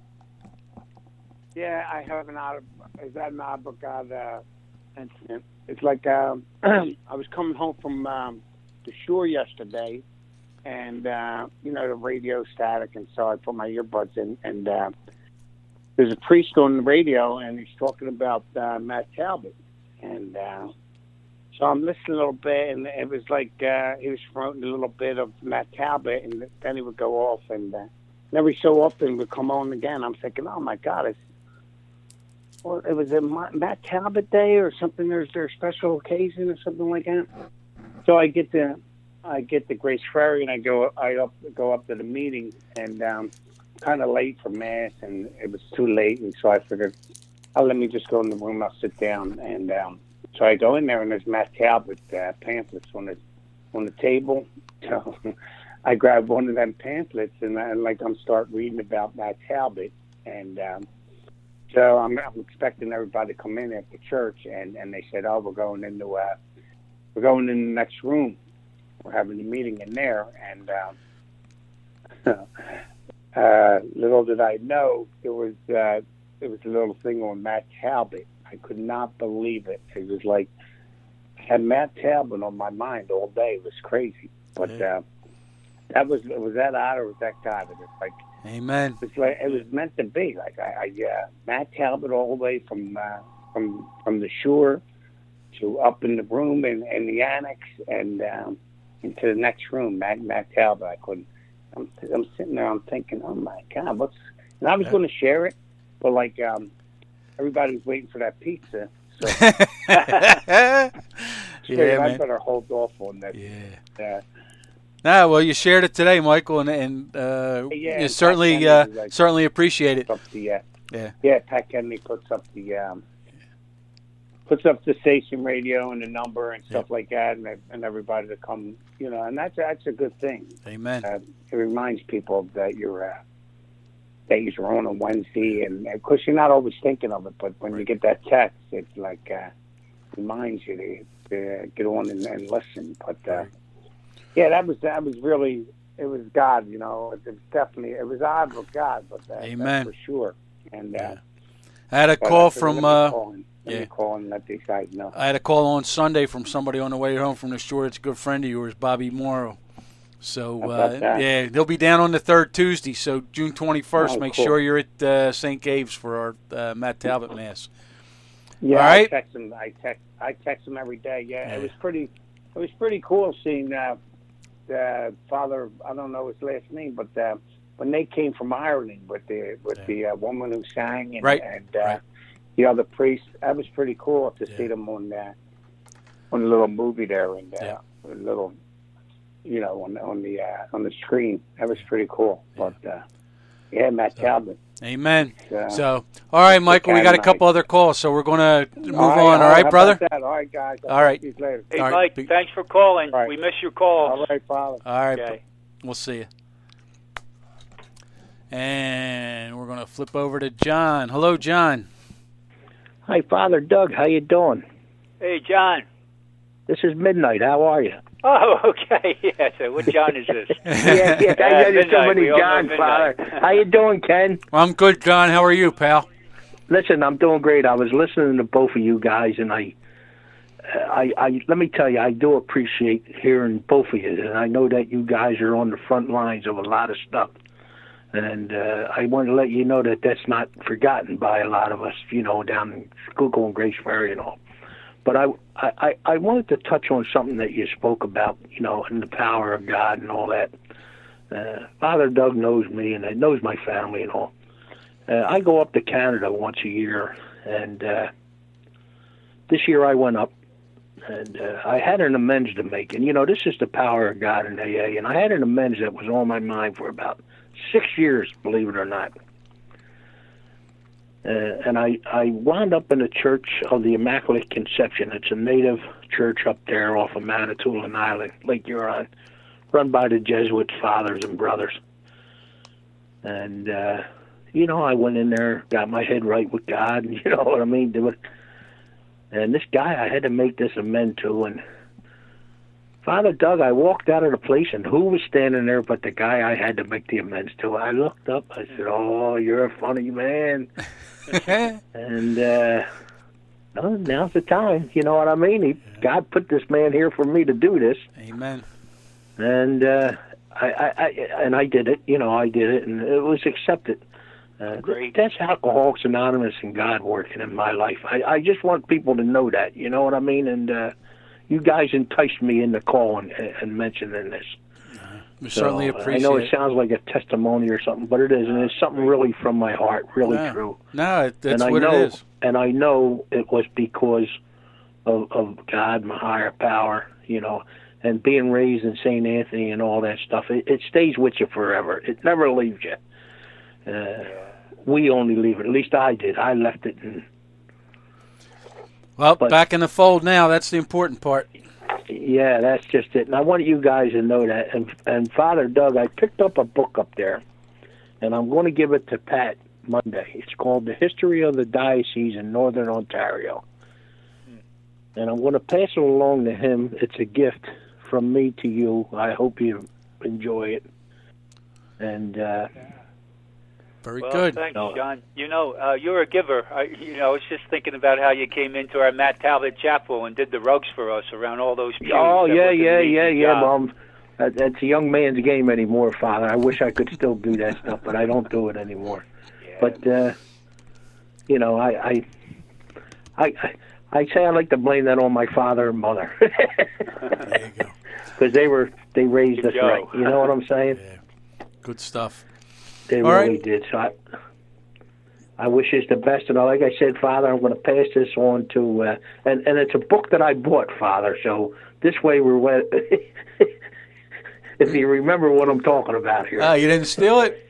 Yeah, I have an out of is that an Abogad uh, incident. It's like um, I was coming home from um, the shore yesterday, and uh, you know the radio static, and so I put my earbuds in, and uh, there's a priest on the radio, and he's talking about uh, Matt Talbot, and uh, so I'm listening a little bit, and it was like uh, he was promoting a little bit of Matt Talbot, and then he would go off, and uh, every so often would come on again. I'm thinking, oh my God, it's well, it was a Matt Talbot Day or something. There's their special occasion or something like that. So I get to I get to Grace Ferry, and I go I up go up to the meeting, and um, kind of late for mass, and it was too late, and so I figured, oh, let me just go in the room. I'll sit down, and um, so I go in there, and there's Matt Talbot uh, pamphlets on the on the table. So I grab one of them pamphlets, and I, like I'm start reading about Matt Talbot, and um, so I'm, I'm expecting everybody to come in after church, and, and they said, oh, we're going into uh, we're going in the next room. We're having a meeting in there, and um, uh, little did I know there was uh, there was a little thing on Matt Talbot. I could not believe it. It was like I had Matt Talbot on my mind all day. It was crazy, but uh, that was was that odd or was that God? It was like, amen. It was like it was meant to be. Like I, I uh, Matt Talbot all the way from uh, from from the shore to up in the room and in, in the annex and um, into the next room. Matt Matt Talbot. I couldn't. I'm, I'm sitting there. I'm thinking, oh my God, what's? And I was going to share it, but like um, everybody was waiting for that pizza. So yeah, I man. better hold off on that. Yeah. Uh, Ah, well, you shared it today, Michael, and, and uh, yeah, you certainly uh, like, certainly appreciate it. Up the, uh, yeah, yeah. Pat Kennedy puts up the um, puts up the station radio and the number and stuff yeah. like that, and, and everybody to come, you know, and that's that's a good thing. Amen. Uh, it reminds people that you're uh, that you're on a Wednesday, and of course you're not always thinking of it, but when right. you get that text, it's like uh, reminds you to, to get on and, and listen. But uh, right. yeah, that was that was really it was God, you know. It was definitely it was odd with God, but that, Amen. That's for sure. And uh, yeah. I had a call from. Uh, Let yeah. me call and let these guys know. I had a call on Sunday from somebody on the way home from the shore. It's a good friend of yours, Bobby Morrow. So, uh, yeah, he'll be down on the third Tuesday, so June twenty-first. Oh, make cool. sure you're at uh, Saint Gabe's for our uh, Matt Talbot Mass. Yeah, All right? I text him. I text, I text him every day. Yeah, yeah. it was pretty It was pretty cool seeing uh, the father, I don't know his last name, but uh, when they came from Ireland with the with yeah. the uh, woman who sang and, right. and uh, right. the other priest, that was pretty cool to yeah. see them on uh, on a little movie there and uh, yeah. a little, you know, on on the uh, on the screen. That was pretty cool. Yeah. But uh, yeah, Matt so, Talbot. Amen. Uh, so, all right, Michael, we got a couple other calls, so we're going to move all right, on. All right, brother. All right, guys. I'll all right. See you later. Hey, all Mike, right. thanks for calling. Right. We miss your calls. All right, Father. All right, okay. We'll see you. And we're going to flip over to John. Hello, John. Hi, Father Doug. How you doing? Hey, John. This is Midnight. How are you? Oh, okay. Yeah. So, what John is this? yeah, yeah. I know there's so many John, Father. How you doing, Ken? I'm good, John. How are you, pal? Listen, I'm doing great. I was listening to both of you guys, and I, I, I, let me tell you, I do appreciate hearing both of you, and I know that you guys are on the front lines of a lot of stuff. And uh, I want to let you know that that's not forgotten by a lot of us, you know, down in Schuylkill and Grace Ferry and all. But I, I, I wanted to touch on something that you spoke about, you know, and the power of God and all that. Uh, Father Doug knows me and knows my family and all. Uh, I go up to Canada once a year, and uh, this year I went up, And uh, I had an amends to make. And, you know, this is the power of God in A A. And I had an amends that was on my mind for about six years, believe it or not. Uh, and I, I wound up in the Church of the Immaculate Conception. It's a native church up there off of Manitoulin Island, Lake Huron, run by the Jesuit fathers and brothers. And, uh, you know, I went in there, got my head right with God, you know what I mean? Do it. And this guy, I had to make this amend to. And Father Doug, I walked out of the place, and who was standing there but the guy I had to make the amends to? I looked up, I said, "Oh, you're a funny man." And uh, no, now's the time, you know what I mean? He, yeah. God put this man here for me to do this. Amen. And uh, I, I, I, and I did it, you know, I did it, and it was accepted. Uh, Great. That's Alcoholics Anonymous and God working in my life. I, I just want people to know that, you know what I mean? And uh, you guys enticed me into calling and, and mentioning this. We so, certainly appreciate I know it, it sounds like a testimony or something, but it isn't. It's something really from my heart, really no. true. No, that's and what I know, it is. And I know it was because of, of God, my higher power, you know, and being raised in Saint Anthony and all that stuff. It, it stays with you forever. It never leaves you. Uh, we only leave it. At least I did. I left it. And, well, but, back in the fold now. That's the important part. Yeah, that's just it. And I want you guys to know that. And, and Father Doug, I picked up a book up there, and I'm going to give it to Pat Monday. It's called The History of the Diocese in Northern Ontario. And I'm going to pass it along to him. It's a gift from me to you. I hope you enjoy it. And uh, very well, good. Thanks, no. John. You know, uh, you're a giver. I, you know, I was just thinking about how you came into our Matt Talbot Chapel and did the rugs for us around all those pews. Oh, That yeah, was an yeah, amazing yeah, yeah, job. Mom. That, that's a young man's game anymore, Father. I wish I could still do that stuff, but I don't do it anymore. Yeah. But, uh, you know, I, I, I, I I say I like to blame that on my father and mother. There you go. Because they were, they raised us Joe. right. You know what I'm saying? Yeah. Good stuff. They All really right. did. So I, I wish us the best. And like I said, Father, I'm going to pass this on to, uh, and, and it's a book that I bought, Father. So this way we're, wet. If you remember what I'm talking about here. Oh, you didn't steal it?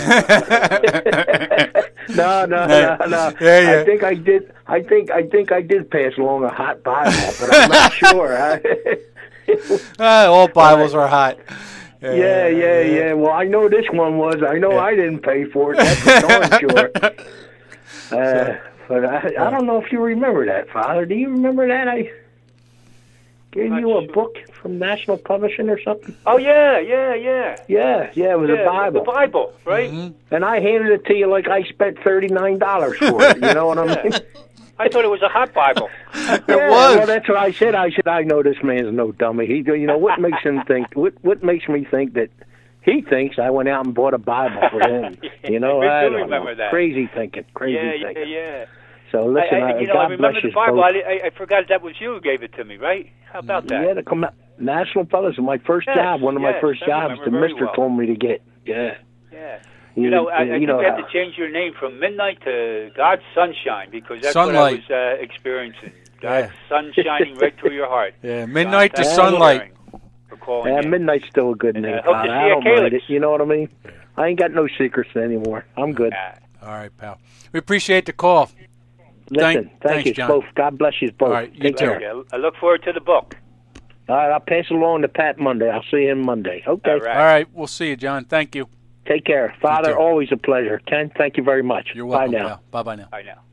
no, no, no, no. Yeah, yeah. I think I did. I think I think I did pass along a hot Bible, but I'm not sure. Ah, all Bibles are hot. Yeah, yeah, yeah, yeah. Well, I know this one was. I know Yeah. I didn't pay for it. That's for darn sure. Uh, but I, I don't know if you remember that, Father. Do you remember that? I gave Not you a sure. book from National Publishing or something. Oh, yeah, yeah, yeah. Yeah, yeah, it was yeah, a Bible. The Bible, right? Mm-hmm. And I handed it to you like I spent thirty-nine dollars for it. You know what I mean? I thought it was a hot Bible. It Yeah, was. Well, that's what I said. I said, I know this man's no dummy. He, you know, what makes him think? What, what makes me think that he thinks I went out and bought a Bible for him? You know, We I do don't remember know. that. Crazy thinking. Crazy yeah, yeah, thinking. yeah. So listen, I, I, I, you know, God I remember bless the you Bible. both. I, I, I forgot that was you who gave it to me, right? How about that? Yeah, the com- National Publishing, my first Yes, job, one of my yes, first I jobs. The remember very mister well. told me to get. Yeah. Yeah. You know, I, I think know we have how- to change your name from Midnight to God's Sunshine because that's Sunlight. what I was uh, experiencing. God's Yeah. sun shining right through your heart. Yeah, midnight John, to thanks for sunlight. sharing, For calling Yeah, in. Midnight's still a good And, name, uh, hope to Father. see I you don't at mind Calyx. it. You know what I mean? I ain't got no secrets anymore. I'm good. Uh, All right, pal. We appreciate the call. Listen, Thank- thank, thanks, you John. both. God bless you both. All right, you Take too. care. okay, I look forward to the book. All right, I'll pass it along to Pat Monday. I'll see him Monday. Okay. All right. All right, we'll see you, John. Thank you. Take care. Father, too. always a pleasure. Ken, thank you very much. You're welcome, Bye now. pal. Bye-bye now. I know.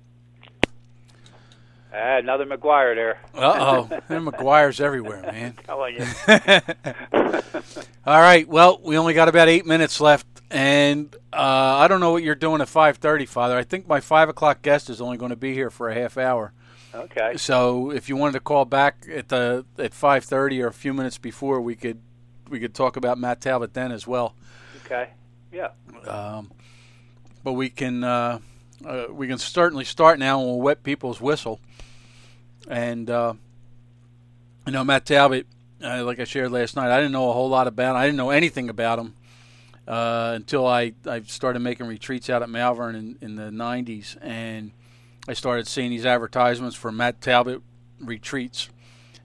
Ah, another McGuire there. Uh-oh. There are McGuire's everywhere, man. How are you? All right, well, we only got about eight minutes left, and uh, I don't know what you're doing at five thirty, Father. I think my five o'clock guest is only going to be here for a half hour. Okay. So if you wanted to call back at the at five thirty or a few minutes before, we could we could talk about Matt Talbot then as well. Okay. Yeah. Um, but we can uh, uh, we can certainly start now, and we'll wet people's whistle. And uh, you know, Matt Talbot, uh, like I shared last night, I didn't know a whole lot about him. I didn't know anything about him uh, until I, I started making retreats out at Malvern in, in the nineties, and I started seeing these advertisements for Matt Talbot retreats.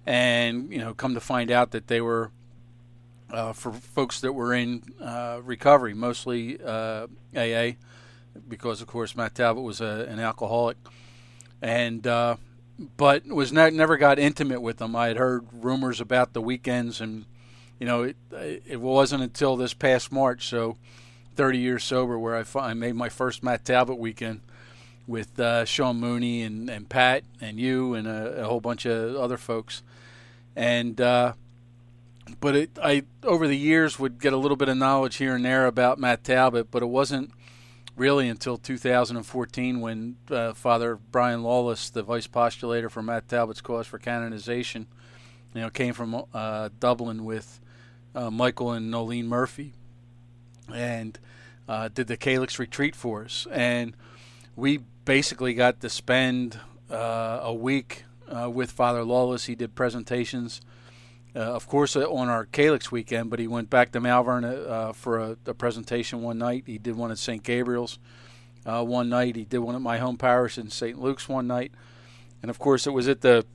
and you know, come to find out that they were uh, for folks that were in uh, recovery, mostly uh, A A, because of course Matt Talbot was a, an alcoholic, and uh, but was not, never got intimate with them. I had heard rumors about the weekends, and you know, it, it wasn't until this past March, so thirty years sober, where I, I made my first Matt Talbot weekend with uh, Sean Mooney and, and Pat and you and a, a whole bunch of other folks. And uh, but it, I over the years would get a little bit of knowledge here and there about Matt Talbot, but it wasn't really until two thousand fourteen when uh, Father Brian Lawless, the vice postulator for Matt Talbot's cause for canonization, you know, came from uh, Dublin with uh, Michael and Nolene Murphy, and uh, did the Calyx retreat for us. And we basically got to spend uh, a week uh, with Father Lawless. He did presentations, uh, of course, uh, on our Calyx weekend, but he went back to Malvern uh, for a, a presentation one night. He did one at Saint Gabriel's uh, one night. He did one at my home parish in Saint Luke's one night. And, of course, it was at the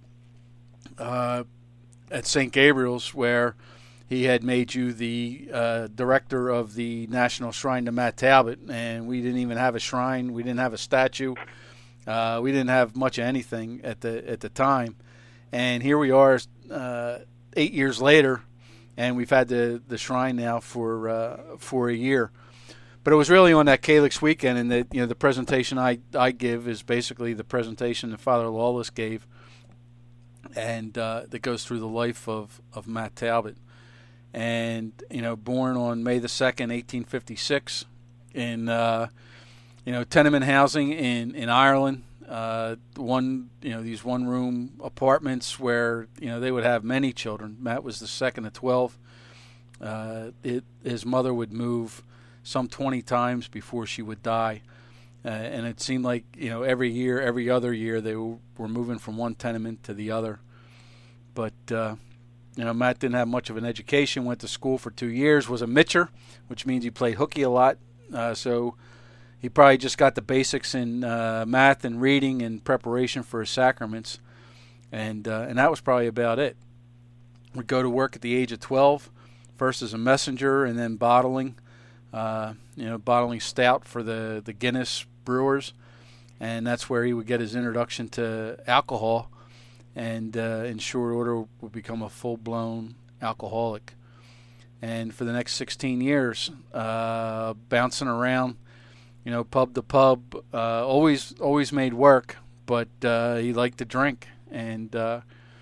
uh, at Saint Gabriel's where he had made you the uh, director of the National Shrine to Matt Talbot, and we didn't even have a shrine. We didn't have a statue. Uh, we didn't have much of anything at the at the time. And here we are, uh, eight years later, and we've had the, the shrine now for uh, for a year. But it was really on that Calyx weekend, and the you know the presentation I I give is basically the presentation that Father Lawless gave, and uh, that goes through the life of, of Matt Talbot. And, you know, born on May the second, eighteen fifty-six, in, uh, you know, tenement housing in, in Ireland. Uh, one, you know, these one-room apartments where, you know, they would have many children. Matt was the second of twelve. Uh, it, his mother would move some twenty times before she would die. Uh, and it seemed like, you know, every year, every other year, they w- were moving from one tenement to the other. But, uh, you know, Matt didn't have much of an education, went to school for two years, was a mitcher, which means he played hooky a lot. Uh, so he probably just got the basics in uh, math and reading in preparation for his sacraments. And uh, and that was probably about it. Would go to work at the age of twelve, first as a messenger and then bottling, uh, you know, bottling stout for the, the Guinness brewers. And that's where he would get his introduction to alcohol. And uh, in short order would become a full-blown alcoholic. And for the next sixteen years, uh, bouncing around, you know, pub to pub, uh, always always made work, but uh, he liked to drink. And, uh,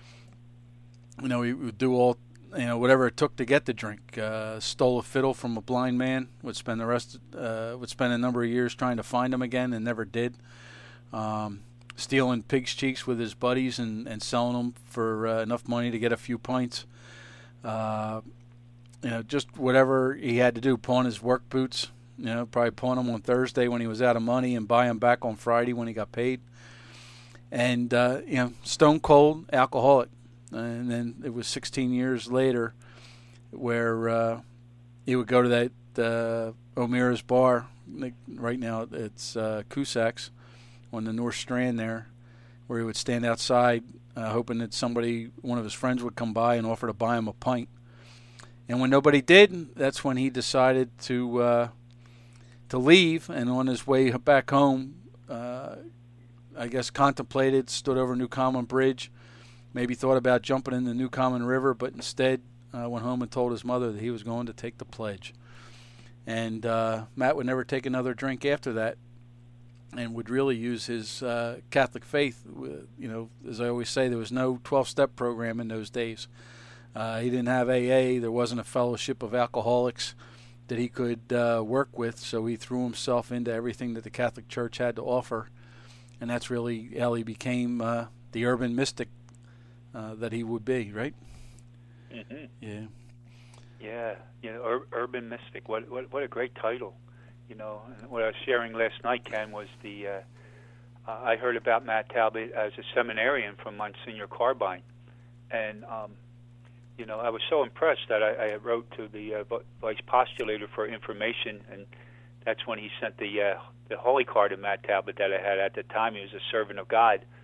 you know, he would do all, you know, whatever it took to get the drink. Uh, stole a fiddle from a blind man, would spend the rest, uh, would spend a number of years trying to find him again and never did. Um stealing pig's cheeks with his buddies and, and selling them for uh, enough money to get a few pints. Uh, you know, just whatever he had to do, pawn his work boots, you know, probably pawn them on Thursday when he was out of money and buy them back on Friday when he got paid. And, uh, you know, stone cold alcoholic. And then it was sixteen years later where uh, he would go to that uh, O'Meara's bar. Right now it's uh, Cusacks on the North Strand there, where he would stand outside uh, hoping that somebody, one of his friends would come by and offer to buy him a pint. And when nobody did, that's when he decided to uh, to leave, and on his way back home, uh, I guess contemplated, stood over Newcomen Bridge, maybe thought about jumping in the Newcomen River, but instead uh, went home and told his mother that he was going to take the pledge. And uh, Matt would never take another drink after that, and would really use his uh, Catholic faith. You know, as I always say, there was no twelve-step program in those days. Uh, he didn't have A A. There wasn't a fellowship of alcoholics that he could uh, work with, so he threw himself into everything that the Catholic Church had to offer, and that's really how he became uh, the urban mystic uh, that he would be, right? Mm-hmm. Yeah. Yeah, you know, ur- urban mystic. What, what what a great title. You know, and what I was sharing last night, Ken, was the, uh, uh, I heard about Matt Talbot as a seminarian from Monsignor Carbine. And, um, you know, I was so impressed that I, I wrote to the uh, vice postulator for information, and that's when he sent the uh, the holy card of Matt Talbot that I had at the time. He was a servant of God,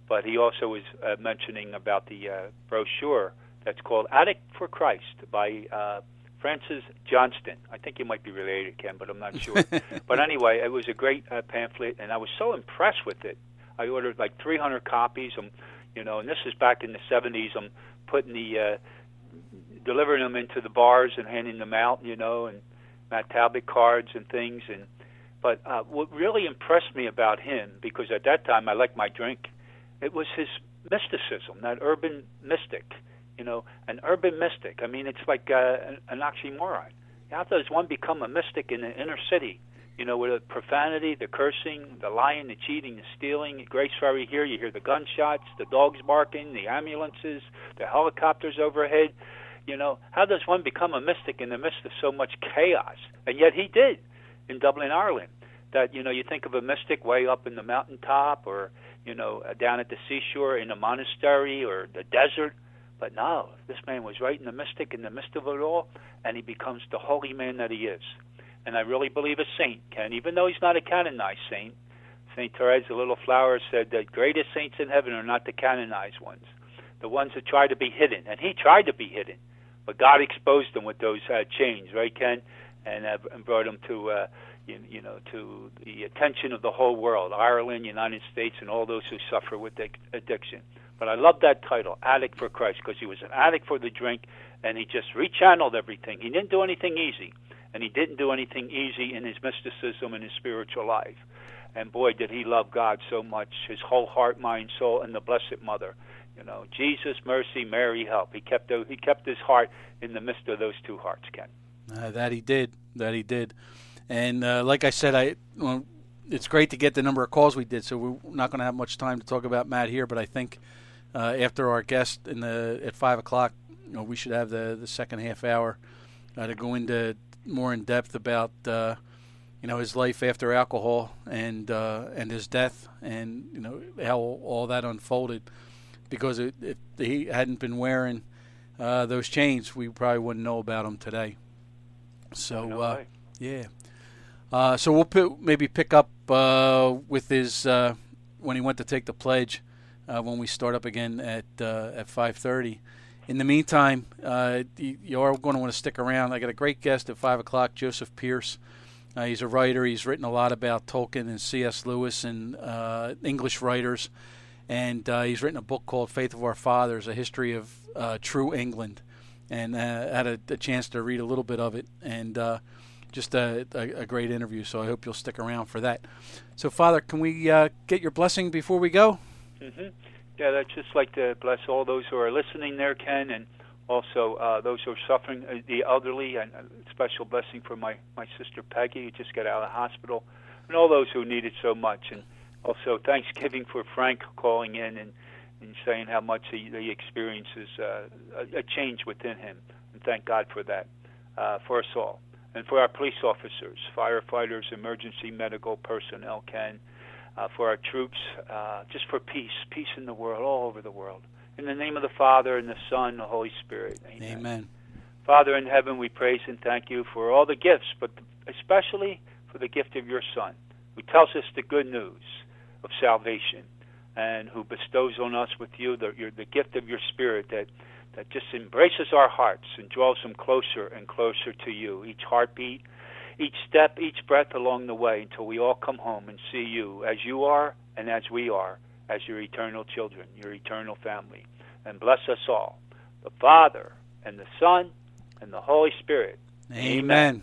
but he also was uh, mentioning about the uh, brochure that's called Addict for Christ by uh, Francis Johnston. I think you might be related, Ken, but I'm not sure. But anyway, it was a great uh, pamphlet, and I was so impressed with it. I ordered like three hundred copies. I'm, you know, and this is back in the seventies. I'm putting the, uh, delivering them into the bars and handing them out, you know, and Matt Talbot cards and things. And but uh, what really impressed me about him, because at that time I liked my drink, it was his mysticism, that urban mystic. You know, an urban mystic. I mean, it's like uh, an oxymoron. How does one become a mystic in the inner city? You know, with the profanity, the cursing, the lying, the cheating, the stealing. Grace Ferry here, you hear the gunshots, the dogs barking, the ambulances, the helicopters overhead. You know, how does one become a mystic in the midst of so much chaos? And yet he did in Dublin, Ireland. That, you know, you think of a mystic way up in the mountaintop or, you know, down at the seashore in a monastery or the desert. But no, this man was right in the mystic, in the midst of it all, and he becomes the holy man that he is. And I really believe a saint, Ken, even though he's not a canonized saint. Saint Therese, the little flower, said that greatest saints in heaven are not the canonized ones, the ones that try to be hidden. And he tried to be hidden, but God exposed him with those uh, chains, right, Ken? And, uh, and brought him to, uh, you, you know, to the attention of the whole world, Ireland, United States, and all those who suffer with addiction. But I love that title, Addict for Christ, because he was an addict for the drink, and he just rechanneled everything. He didn't do anything easy, and he didn't do anything easy in his mysticism and his spiritual life. And boy, did he love God so much, his whole heart, mind, soul, and the Blessed Mother. You know, Jesus, mercy, Mary, help. He kept he kept his heart in the midst of those two hearts, Ken. Uh, that he did. That he did. And uh, like I said, I well, it's great to get the number of calls we did, so we're not going to have much time to talk about Matt here, but I think Uh, after our guest in the at five o'clock, you know, we should have the, the second half hour uh, to go into more in depth about uh, you know his life after alcohol and uh, and his death, and you know how all that unfolded. Because it, if he hadn't been wearing uh, those chains, we probably wouldn't know about him today. So no uh, yeah, uh, so we'll p- maybe pick up uh, with his uh, when he went to take the pledge. Uh, when we start up again at uh, at five thirty. In the meantime, uh, you, you are going to want to stick around. I got a great guest at five o'clock, Joseph Pearce. Uh, he's a writer. He's written a lot about Tolkien and C S Lewis and uh, English writers. And uh, he's written a book called Faith of Our Fathers, A History of uh, True England. And uh, had a, a chance to read a little bit of it. And uh, just a, a, a great interview, so I hope you'll stick around for that. So, Father, can we uh, get your blessing before we go? Mm-hmm. Yeah, I'd just like to bless all those who are listening there, Ken, and also uh, those who are suffering, uh, the elderly, and a special blessing for my, my sister Peggy, who just got out of the hospital, and all those who need it so much. And also Thanksgiving for Frank calling in and, and saying how much he, he experiences uh, a, a change within him. And thank God for that, uh, for us all. And for our police officers, firefighters, emergency medical personnel, Ken, Uh, for our troops, uh, just for peace, peace in the world, all over the world. In the name of the Father, and the Son, and the Holy Spirit. Amen. Amen. Father in heaven, we praise and thank you for all the gifts, but especially for the gift of your Son, who tells us the good news of salvation, and who bestows on us with you the, your, the gift of your Spirit that, that just embraces our hearts and draws them closer and closer to you, each heartbeat, each step, each breath along the way, until we all come home and see you as you are and as we are, as your eternal children, your eternal family. And bless us all, the Father and the Son and the Holy Spirit. Amen. Amen.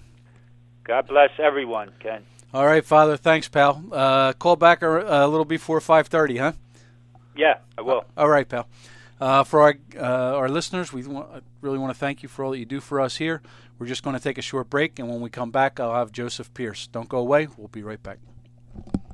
God bless everyone, Ken. All right, Father. Thanks, pal. Uh, call back a, a little before five thirty, huh? Yeah, I will. Uh, all right, pal. Uh, for our uh, our listeners, we want, really want to thank you for all that you do for us here. We're just going to take a short break, and when we come back, I'll have Joseph Pearce. Don't go away. We'll be right back.